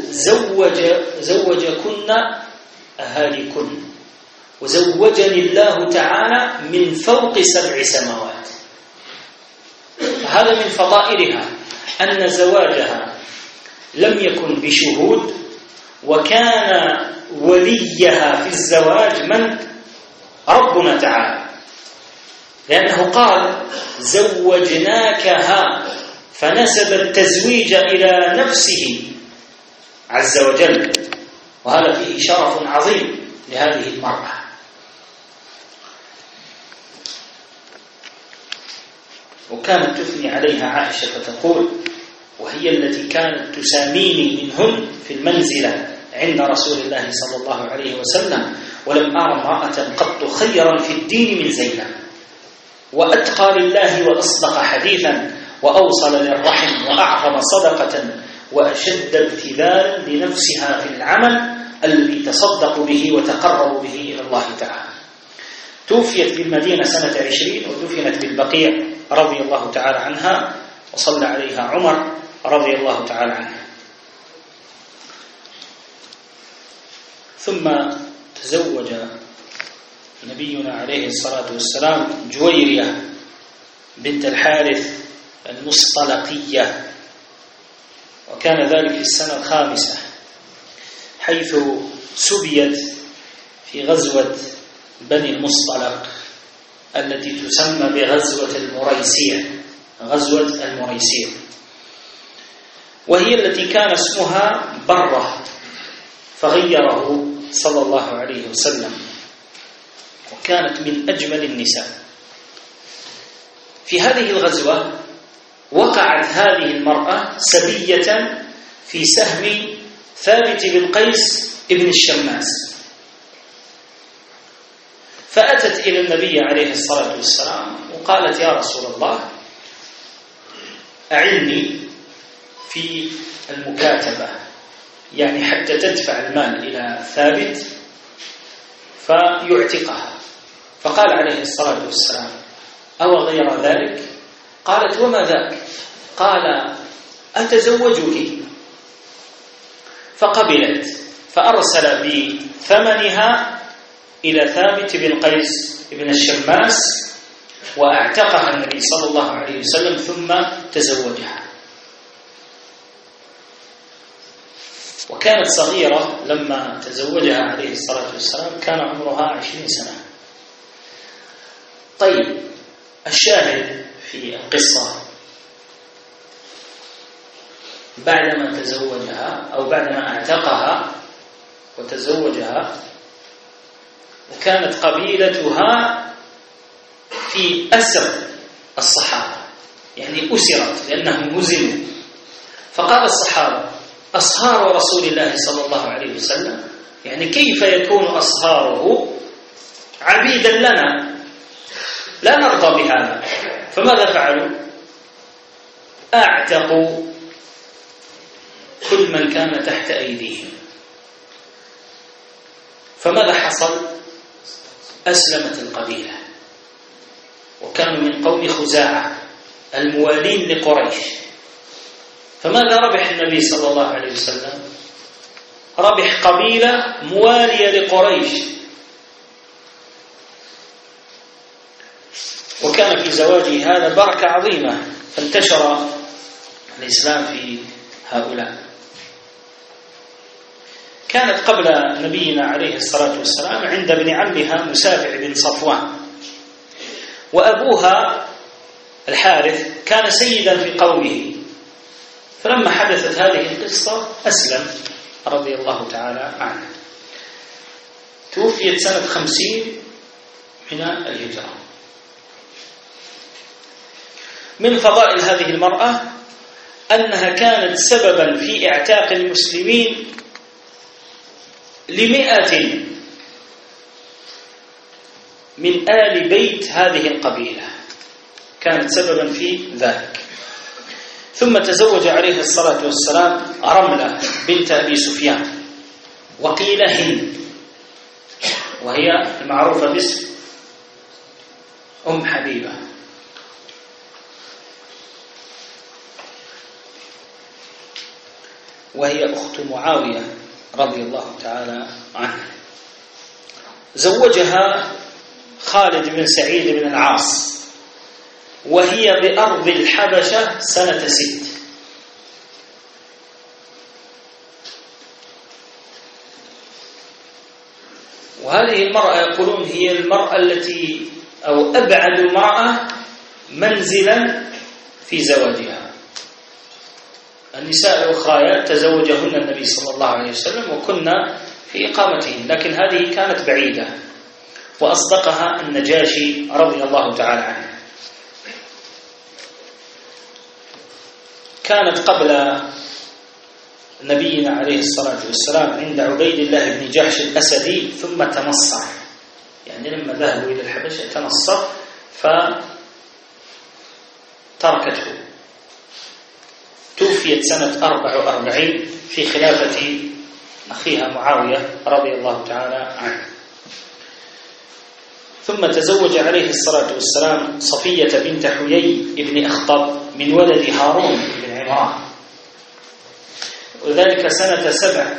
زوجكن أهاليكن، وزوجني الله تعالى من فوق 7 سماوات. هذا من فضائلها أن زواجها لم يكن بشهود، وكان وليها في الزواج من؟ ربنا تعالى، لأنه قال: زوجناكها، فنسب التزويج إلى نفسه عز وجل، وهذا فيه شرف عظيم لهذه المرأة. وكانت تثني عليها عائشة فتقول: وهي التي كانت تساميني منهن في المنزلة عند رسول الله صلى الله عليه وسلم، ولم أرى امرأة قط خيرا في الدين من زينب، وأتقى لله وأصدق حديثا، وأوصل للرحم، وأعظم صدقة، وأشد ابتذالا لنفسها في العمل الذي تصدق به وتقرب به إلى الله تعالى. توفيت بالمدينة سنة 20، ودفنت بالبقيع رضي الله تعالى عنها، وصلى عليها عمر رضي الله تعالى عنه. ثم تزوج نبينا عليه الصلاة والسلام جويرية بنت الحارث المصطلقية، وكان ذلك في السنة 5، حيث سبيت في غزوة بني المصطلق التي تسمى بغزوة المريسيع، غزوة المريسيع. وهي التي كان اسمها برة، فغيره صلى الله عليه وسلم، وكانت من أجمل النساء. في هذه الغزوة وقعت هذه المرأة سبية في سهم ثابت بن قيس ابن الشماس، فأتت إلى النبي عليه الصلاة والسلام وقالت: يا رسول الله، أعني في المكاتبة، يعني حتى تدفع المال إلى ثابت فيعتقها. فقال عليه الصلاة والسلام: أو غير ذلك؟ قالت: وما ذاك؟ قال: أتزوجك؟ فقبلت، فأرسل بثمنها إلى ثابت بن قيس بن الشماس، وأعتقها النبي صلى الله عليه وسلم ثم تزوجها. وكانت صغيرة لما تزوجها عليه الصلاة والسلام، كان عمرها 20 سنة. طيب، الشاهد في القصة بعدما تزوجها أو بعدما اعتقها وتزوجها، وكانت قبيلتها في أسر الصحابة، يعني أسرت لأنهم هزموا. فقال الصحابة: أصهار رسول الله صلى الله عليه وسلم، يعني كيف يكون أصهاره عبيدا لنا؟ لا نرضى بهذا. فماذا فعلوا؟ أعتقوا كل من كان تحت أيديهم. فماذا حصل؟ أسلمت القبيلة، وكانوا من قوم خزاعة الموالين لقريش. فماذا ربح النبي صلى الله عليه وسلم؟ ربح قبيلة موالية لقريش. وكان في زواجه هذا بركة عظيمة، فانتشر الإسلام في هؤلاء. كانت قبل نبينا عليه الصلاة والسلام عند ابن عمها مسافع بن صفوان، وأبوها الحارث كان سيدا في قومه. فلما حدثت هذه القصة أسلم رضي الله تعالى عنه. توفيت سنة 50 من الهجرة. من فضائل هذه المرأة أنها كانت سببا في اعتاق المسلمين ل100 من آل بيت هذه القبيلة، كانت سببا في ذلك. ثم تزوج عليه الصلاة والسلام رملة بنت أبي سفيان، وقيل هند، وهي المعروفة باسم أم حبيبة. وهي أخت معاوية رضي الله تعالى عنه. زوجها خالد بن سعيد بن العاص، وهي بأرض الحبشة سنة 6. وهذه المرأة يقولون هي المرأة التي أو أبعد المرأة منزلا في زواجها. النساء الأخريات تزوجهن النبي صلى الله عليه وسلم وكنا في إقامتهن، لكن هذه كانت بعيدة، وأصدقها النجاشي رضي الله تعالى عنه. كانت قبل نبينا عليه الصلاة والسلام عند عبيد الله بن جحش الأسدي، ثم تنصر، يعني لما ذهبوا إلى الحبشة تنصر فتركته. توفيت سنة 44 في خلافة أخيها معاوية رضي الله تعالى عنه. ثم تزوج عليه الصلاة والسلام صفية بنت حيي بن أخطب من ولد هارون بن عمران، وذلك سنة 7.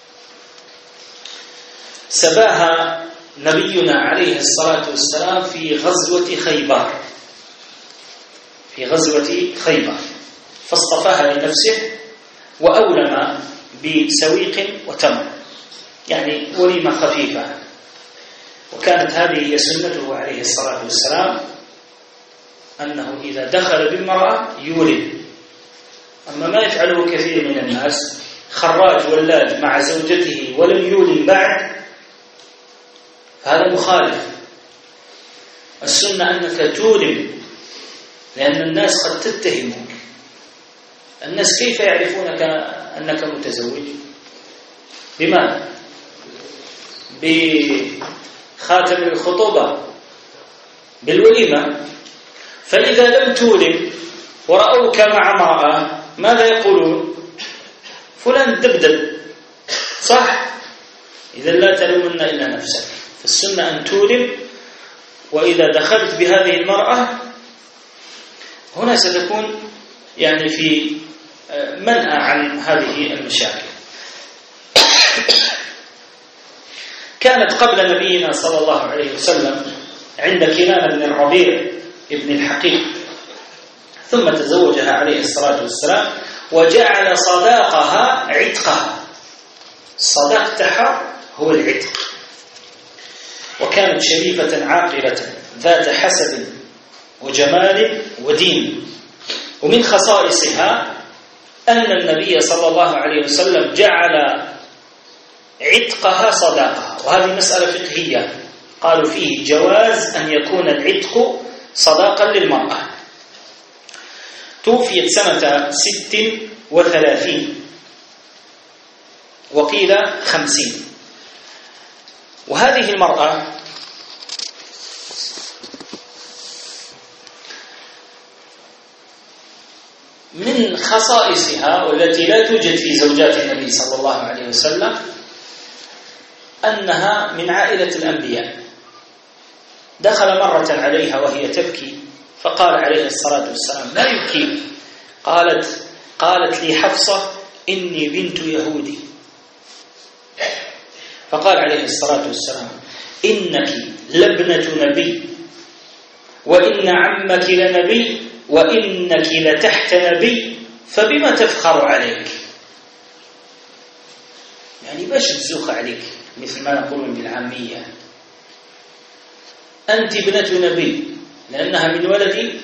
سباها نبينا عليه الصلاة والسلام في غزوة خيبر، فاصطفاها لنفسه وأولم بسويق وتمر، يعني وليمة خفيفة. وكانت هذه هي سنته عليه الصلاة والسلام، أنه إذا دخل بالمرأة يولد، أما ما يفعله كثير من الناس، خراج ولاد مع زوجته ولم يولد بعد، هذا مخالف. السنة أنك تولد، لأن الناس قد تتهمك. الناس كيف يعرفونك أنك متزوج؟ بماذا؟ بخاتم الخطوبة، بالوليمة. فإذا لم تولد ورأوك مع امرأة ماذا يقولون؟ فلان دبدب، صح؟ إذا لا تلومن إلا نفسك. فالسنة أن تولد، وإذا دخلت بهذه المرأة هنا ستكون يعني في منأى عن هذه المشاكل. كانت قبل نبينا صلى الله عليه وسلم عند كنانة بن الربيع ابن الحقيق، ثم تزوجها عليه الصلاة والسلام وجعل صداقها عتقها. الصداق تاعها هو العتق. وكانت شريفة عاقلة ذات حسب وجمال ودين. ومن خصائصها أن النبي صلى الله عليه وسلم جعل عتقها صداقها، وهذه مسألة فقهية قالوا فيه جواز أن يكون العتق صداقا للمرأة. توفيت سنة 36 وقيل 50. وهذه المرأة من خصائصها والتي لا توجد في زوجات النبي صلى الله عليه وسلم أنها من عائلة الأنبياء. دخل مرة عليها وهي تبكي، فقال عليه الصلاة والسلام: لا يبكي. قالت لي حفصة: إني بنت يهودي. فقال عليه الصلاة والسلام: إنك لابنة نبي، وإن عمك لنبي، وإنك لتحت نبي، فبما تفخر عليك؟ يعني باش تزوق عليك، مثل ما نقولون بالعامية. أنت ابنة نبي لأنها من ولد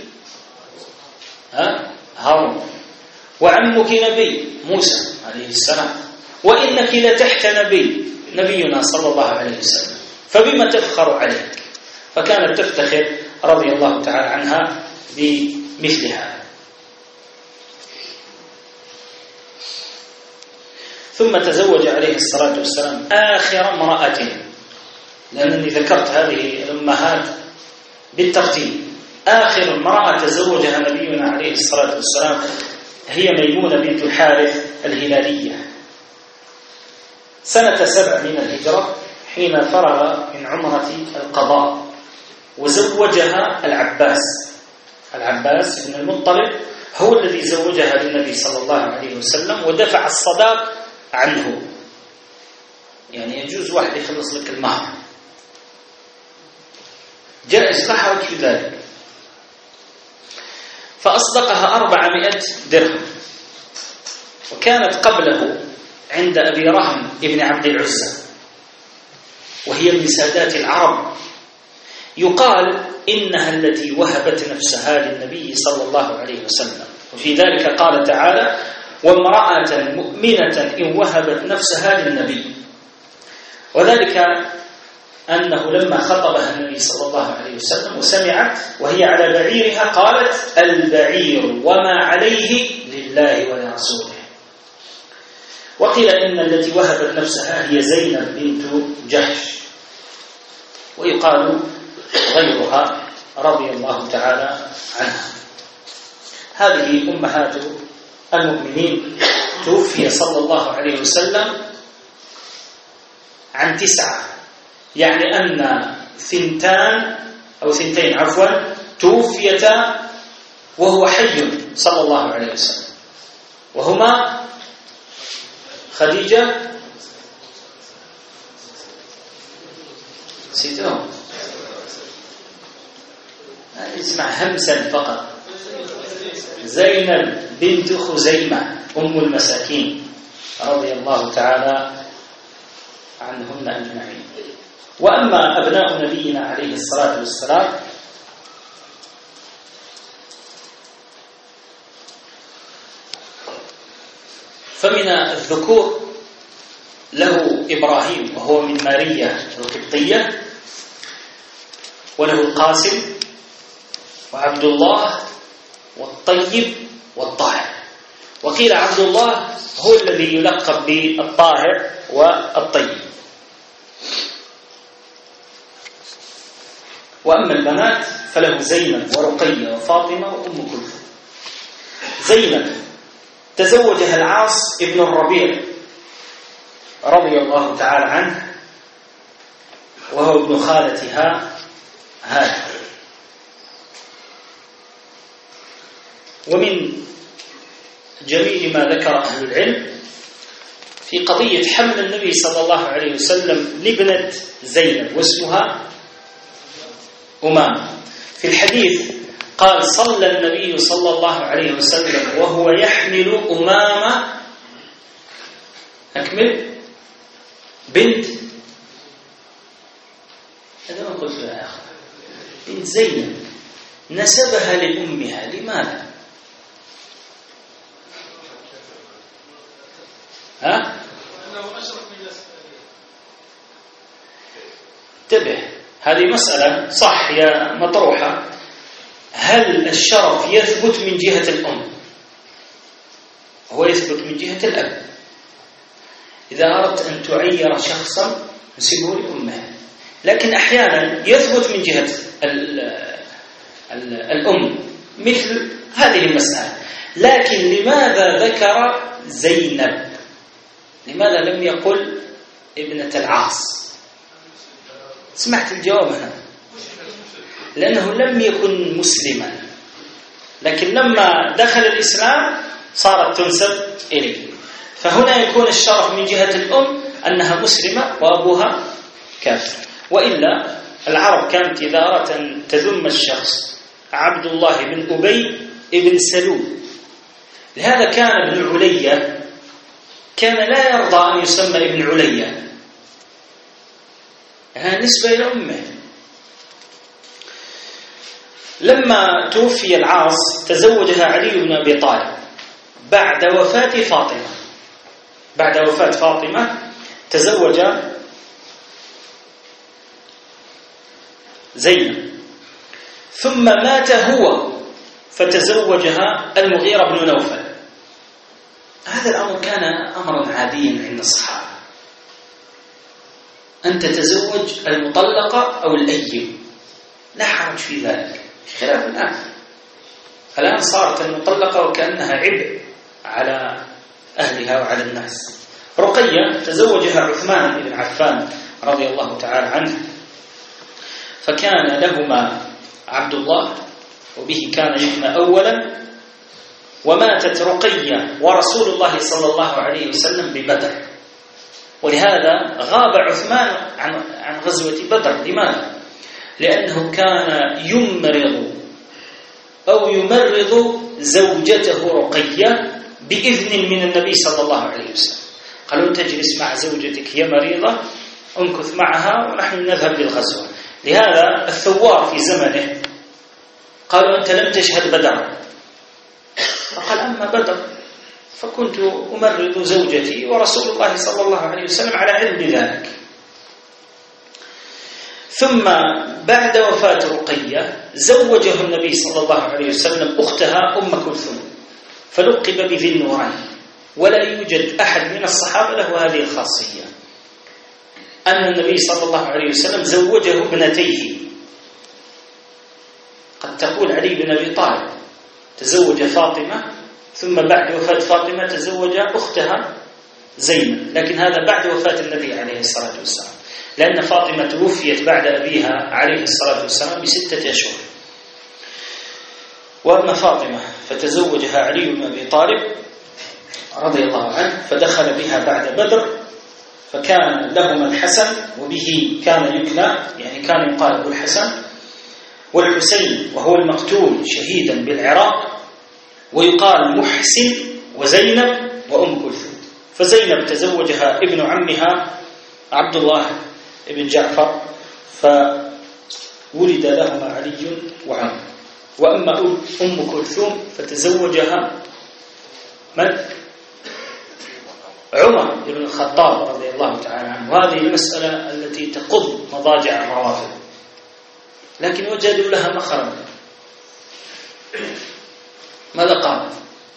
هارون، وعمك نبي موسى عليه السلام، وإنك لتحت نبي نبينا صلى الله عليه وسلم، فبما تفخر عليك؟ فكانت تفتخر رضي الله تعالى عنها بمثل هذا. ثم تزوج عليه الصلاة والسلام آخر امرأة، لأنني ذكرت هذه الأمهات بالترتيب. آخر امرأة تزوجها نبينا عليه الصلاة والسلام هي ميمونة بنت الحارث الهلالية، سنة 7 من الهجرة، حين فرغ من عمرة القضاء، وزوجها العباس بن المطلب، هو الذي زوجها للنبي صلى الله عليه وسلم ودفع الصداق عنه. يعني يجوز واحد يخلص لك المهر، جائز، لا حرج في ذلك. فأصدقها 400 درهم. وكانت قبله عند أبي رهم ابن عبد العزى، وهي من سادات العرب. يقال إنها التي وهبت نفسها للنبي صلى الله عليه وسلم. وفي ذلك قال تعالى: وامرأة مؤمنة إن وهبت نفسها للنبي. وذلك أنه لما خطبها النبي صلى الله عليه وسلم وسمعت وهي على بعيرها قالت: البعير وما عليه لله ولرسوله. وقيل إن التي وهبت نفسها هي زينب بنت جحش، ويقال غيرها رضي الله تعالى عنها. هذه أمهات المؤمنين. توفي صلى الله عليه وسلم عن 9، يعني أن 2 توفيتا وهو حي صلى الله عليه وسلم، وهما خديجة، نسيتهم، اسمع همسا فقط، زينب بنت خزيمة أم المساكين رضي الله تعالى عنهن أجمعين. وأما أبناء نبينا عليه الصلاة والسلام من الذكور له إبراهيم وهو من ماريا القبطية، وله القاسم وعبد الله والطيب والطاهر. وقيل عبد الله هو الذي يلقب بالطاهر والطيب. وأما البنات فله زينب ورقية وفاطمة وأم كلثوم. زينب تزوجها العاص ابن الربيع رضي الله تعالى عنه، وهو ابن خالتها هاجر. ومن جميل ما ذكر أهل العلم في قضية حمل النبي صلى الله عليه وسلم لابنة زينب واسمها أمامة. في الحديث قال: صلى النبي صلى الله عليه وسلم وهو يحمل أمامة أكمل بنت، هذا ما قلت يا أخي، بنت زينب نسبها لأمها. لماذا؟ انتبه، هذه مسألة صح يا مطروحة. هل الشرف يثبت من جهة الأم؟ هو يثبت من جهة الأب. إذا أردت أن تعير شخصا نسبه لأمه، لكن أحيانا يثبت من جهة الأم مثل هذه المسألة. لكن لماذا ذكر زينب؟ لماذا لم يقل ابنة العاص؟ سمعت الجواب هنا؟ لأنه لم يكن مسلما، لكن لما دخل الإسلام صارت تنسب إليه. فهنا يكون الشرف من جهة الأم أنها مسلمة وأبوها كافر. وإلا العرب كانت إذا أردت أن تذم الشخص: عبد الله بن أبي ابن سلول. لهذا كان ابن عليا كان لا يرضى أن يسمى ابن عليا، هذا نسبة إلى أمه. لما توفي العاص تزوجها علي بن أبي طالب بعد وفاة فاطمة. بعد وفاة فاطمة تزوج زينب، ثم مات هو فتزوجها المغيرة بن نوفل. هذا الأمر كان أمرا عاديا عند الصحابة، أن تتزوج المطلقة أو الأيم، لا حرج في ذلك، خلاف الآن صارت المطلقة وكأنها عبء على أهلها وعلى الناس. رقية تزوجها عثمان بن عفان رضي الله تعالى عنه، فكان لهما عبد الله وبه كان يبنى أولا. وماتت رقية ورسول الله صلى الله عليه وسلم ببدر، ولهذا غاب عثمان عن غزوة بدر. لماذا؟ لأنه كان يمرض زوجته رقية بإذن من النبي صلى الله عليه وسلم. قالوا: تجلس مع زوجتك، هي مريضة، امكث معها ونحن نذهب للغزوة. لهذا الثوار في زمنه قالوا: أنت لم تشهد بدر. فقال: أما بدر فكنت أمرض زوجتي ورسول الله صلى الله عليه وسلم على علم بذلك. ثم بعد وفاة رقية زوجه النبي صلى الله عليه وسلم أختها أم كلثوم، فلقب بذي النورين. ولا يوجد أحد من الصحابة له هذه الخاصية، أن النبي صلى الله عليه وسلم زوجه ابنتيه. قد تقول علي بن أبي طالب تزوج فاطمة، ثم بعد وفاة فاطمة تزوج أختها زينب، لكن هذا بعد وفاة النبي عليه الصلاة والسلام، لأن فاطمة توفيت بعد أبيها عليه الصلاة والسلام ب6 أشهر. وأما فاطمة فتزوجها علي بن أبي طالب رضي الله عنه، فدخل بها بعد بدر، فكان لهما الحسن وبه كان يكنى، يعني كان يقال أبو الحسن، والحسين وهو المقتول شهيدا بالعراق، ويقال محسن وزينب وأم كلثوم. فزينب تزوجها ابن عمها عبد الله ابن جعفر، فولد لهما علي وعمر. وأما أم كلثوم فتزوجها من؟ عمر بن الخطاب رضي الله تعالى عنه. هذه المسألة التي تقض مضاجع الروافض، لكن وجدوا لها مخرجا. ماذا قال؟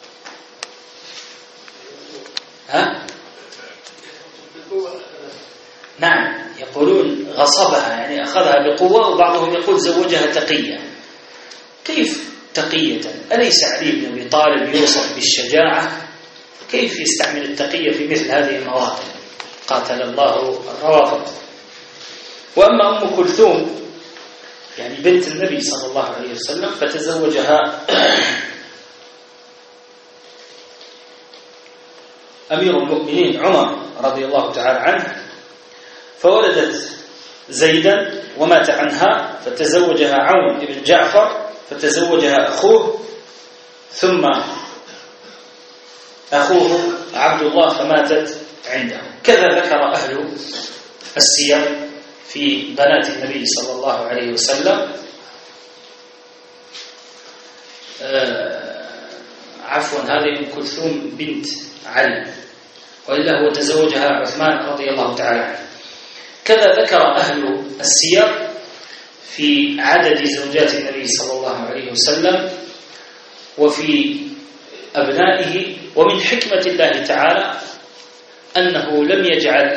نعم، يقولون غصبها، يعني أخذها بقوة، وبعضهم يقول زوجها تقية. كيف تقية؟ أليس علي بن أبي طالب يوصف بالشجاعة؟ كيف يستعمل التقية في مثل هذه المواطن؟ قاتل الله الروافض. وأما أم كلثوم يعني بنت النبي صلى الله عليه وسلم فتزوجها أمير المؤمنين عمر رضي الله تعالى عنه، فولدت زيدا ومات عنها، فتزوجها عون بن جعفر، فتزوجها أخوه، ثم أخوه عبد الله فماتت عنده. كذا ذكر أهل السير في بنات النبي صلى الله عليه وسلم. عفوا، هذه أم كلثوم بنت علي، وإلا هو تزوجها عثمان رضي الله تعالى عنه. كذا ذكر أهل السير في عدد زوجات النبي صلى الله عليه وسلم وفي أبنائه. ومن حكمة الله تعالى أنه لم يجعل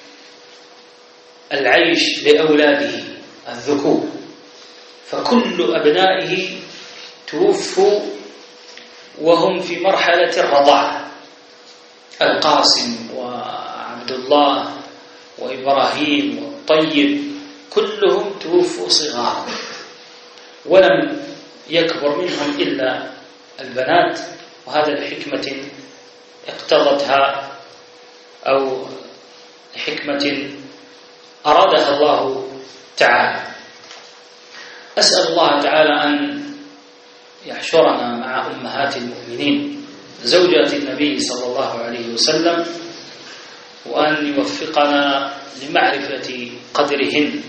العيش لأولاده الذكور، فكل أبنائه توفوا وهم في مرحلة الرضاعة. القاسم وعبد الله وإبراهيم والطيب كلهم توفوا صغارا، ولم يكبر منهم إلا البنات. وهذا لحكمة اقتضتها أو لحكمة أرادها الله تعالى. أسأل الله تعالى أن يحشرنا مع أمهات المؤمنين زوجات النبي صلى الله عليه وسلم، وأن يوفقنا لمعرفة قدرهن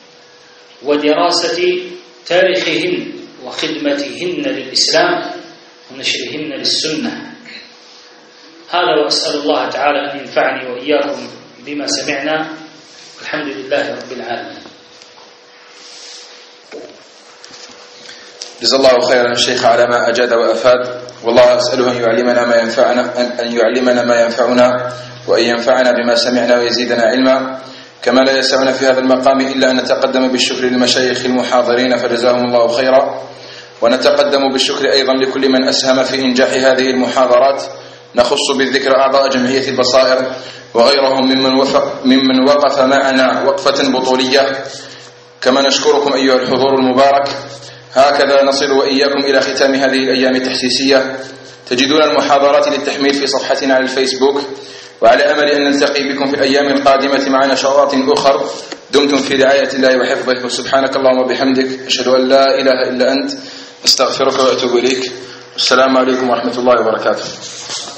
ودراسة تاريخهن وخدمتهن للإسلام ونشرهن للسنة. هذا، وأسأل الله تعالى أن ينفعني وإياكم بما سمعنا. الحمد لله رب العالمين. جزا الله خيرا الشيخ على ما أجاد وأفاد، والله أسأله أن يعلمنا ما ينفعنا وأن ينفعنا بما سمعنا ويزيدنا علما. كما لا يسعنا في هذا المقام إلا أن نتقدم بالشكر للمشايخ المحاضرين فجزاهم الله خيرا، ونتقدم بالشكر أيضا لكل من أسهم في إنجاح هذه المحاضرات. نخص بالذكر أعضاء جمعية البصائر وغيرهم ممن وقف معنا وقفة بطولية. كما نشكركم أيها الحضور المبارك. هكذا نصل وإياكم إلى ختام هذه الأيام التحسيسية. تجدون المحاضرات للتحميل في صفحتنا على الفيسبوك، وعلى أمل أن نلتقي بكم في الأيام القادمة مع نشاطات أخر. دمتم في رعاية الله وحفظه، وسبحانك اللهم وبحمدك، أشهد أن لا إله إلا أنت، أستغفرك وأتوب إليك. السلام عليكم ورحمة الله وبركاته.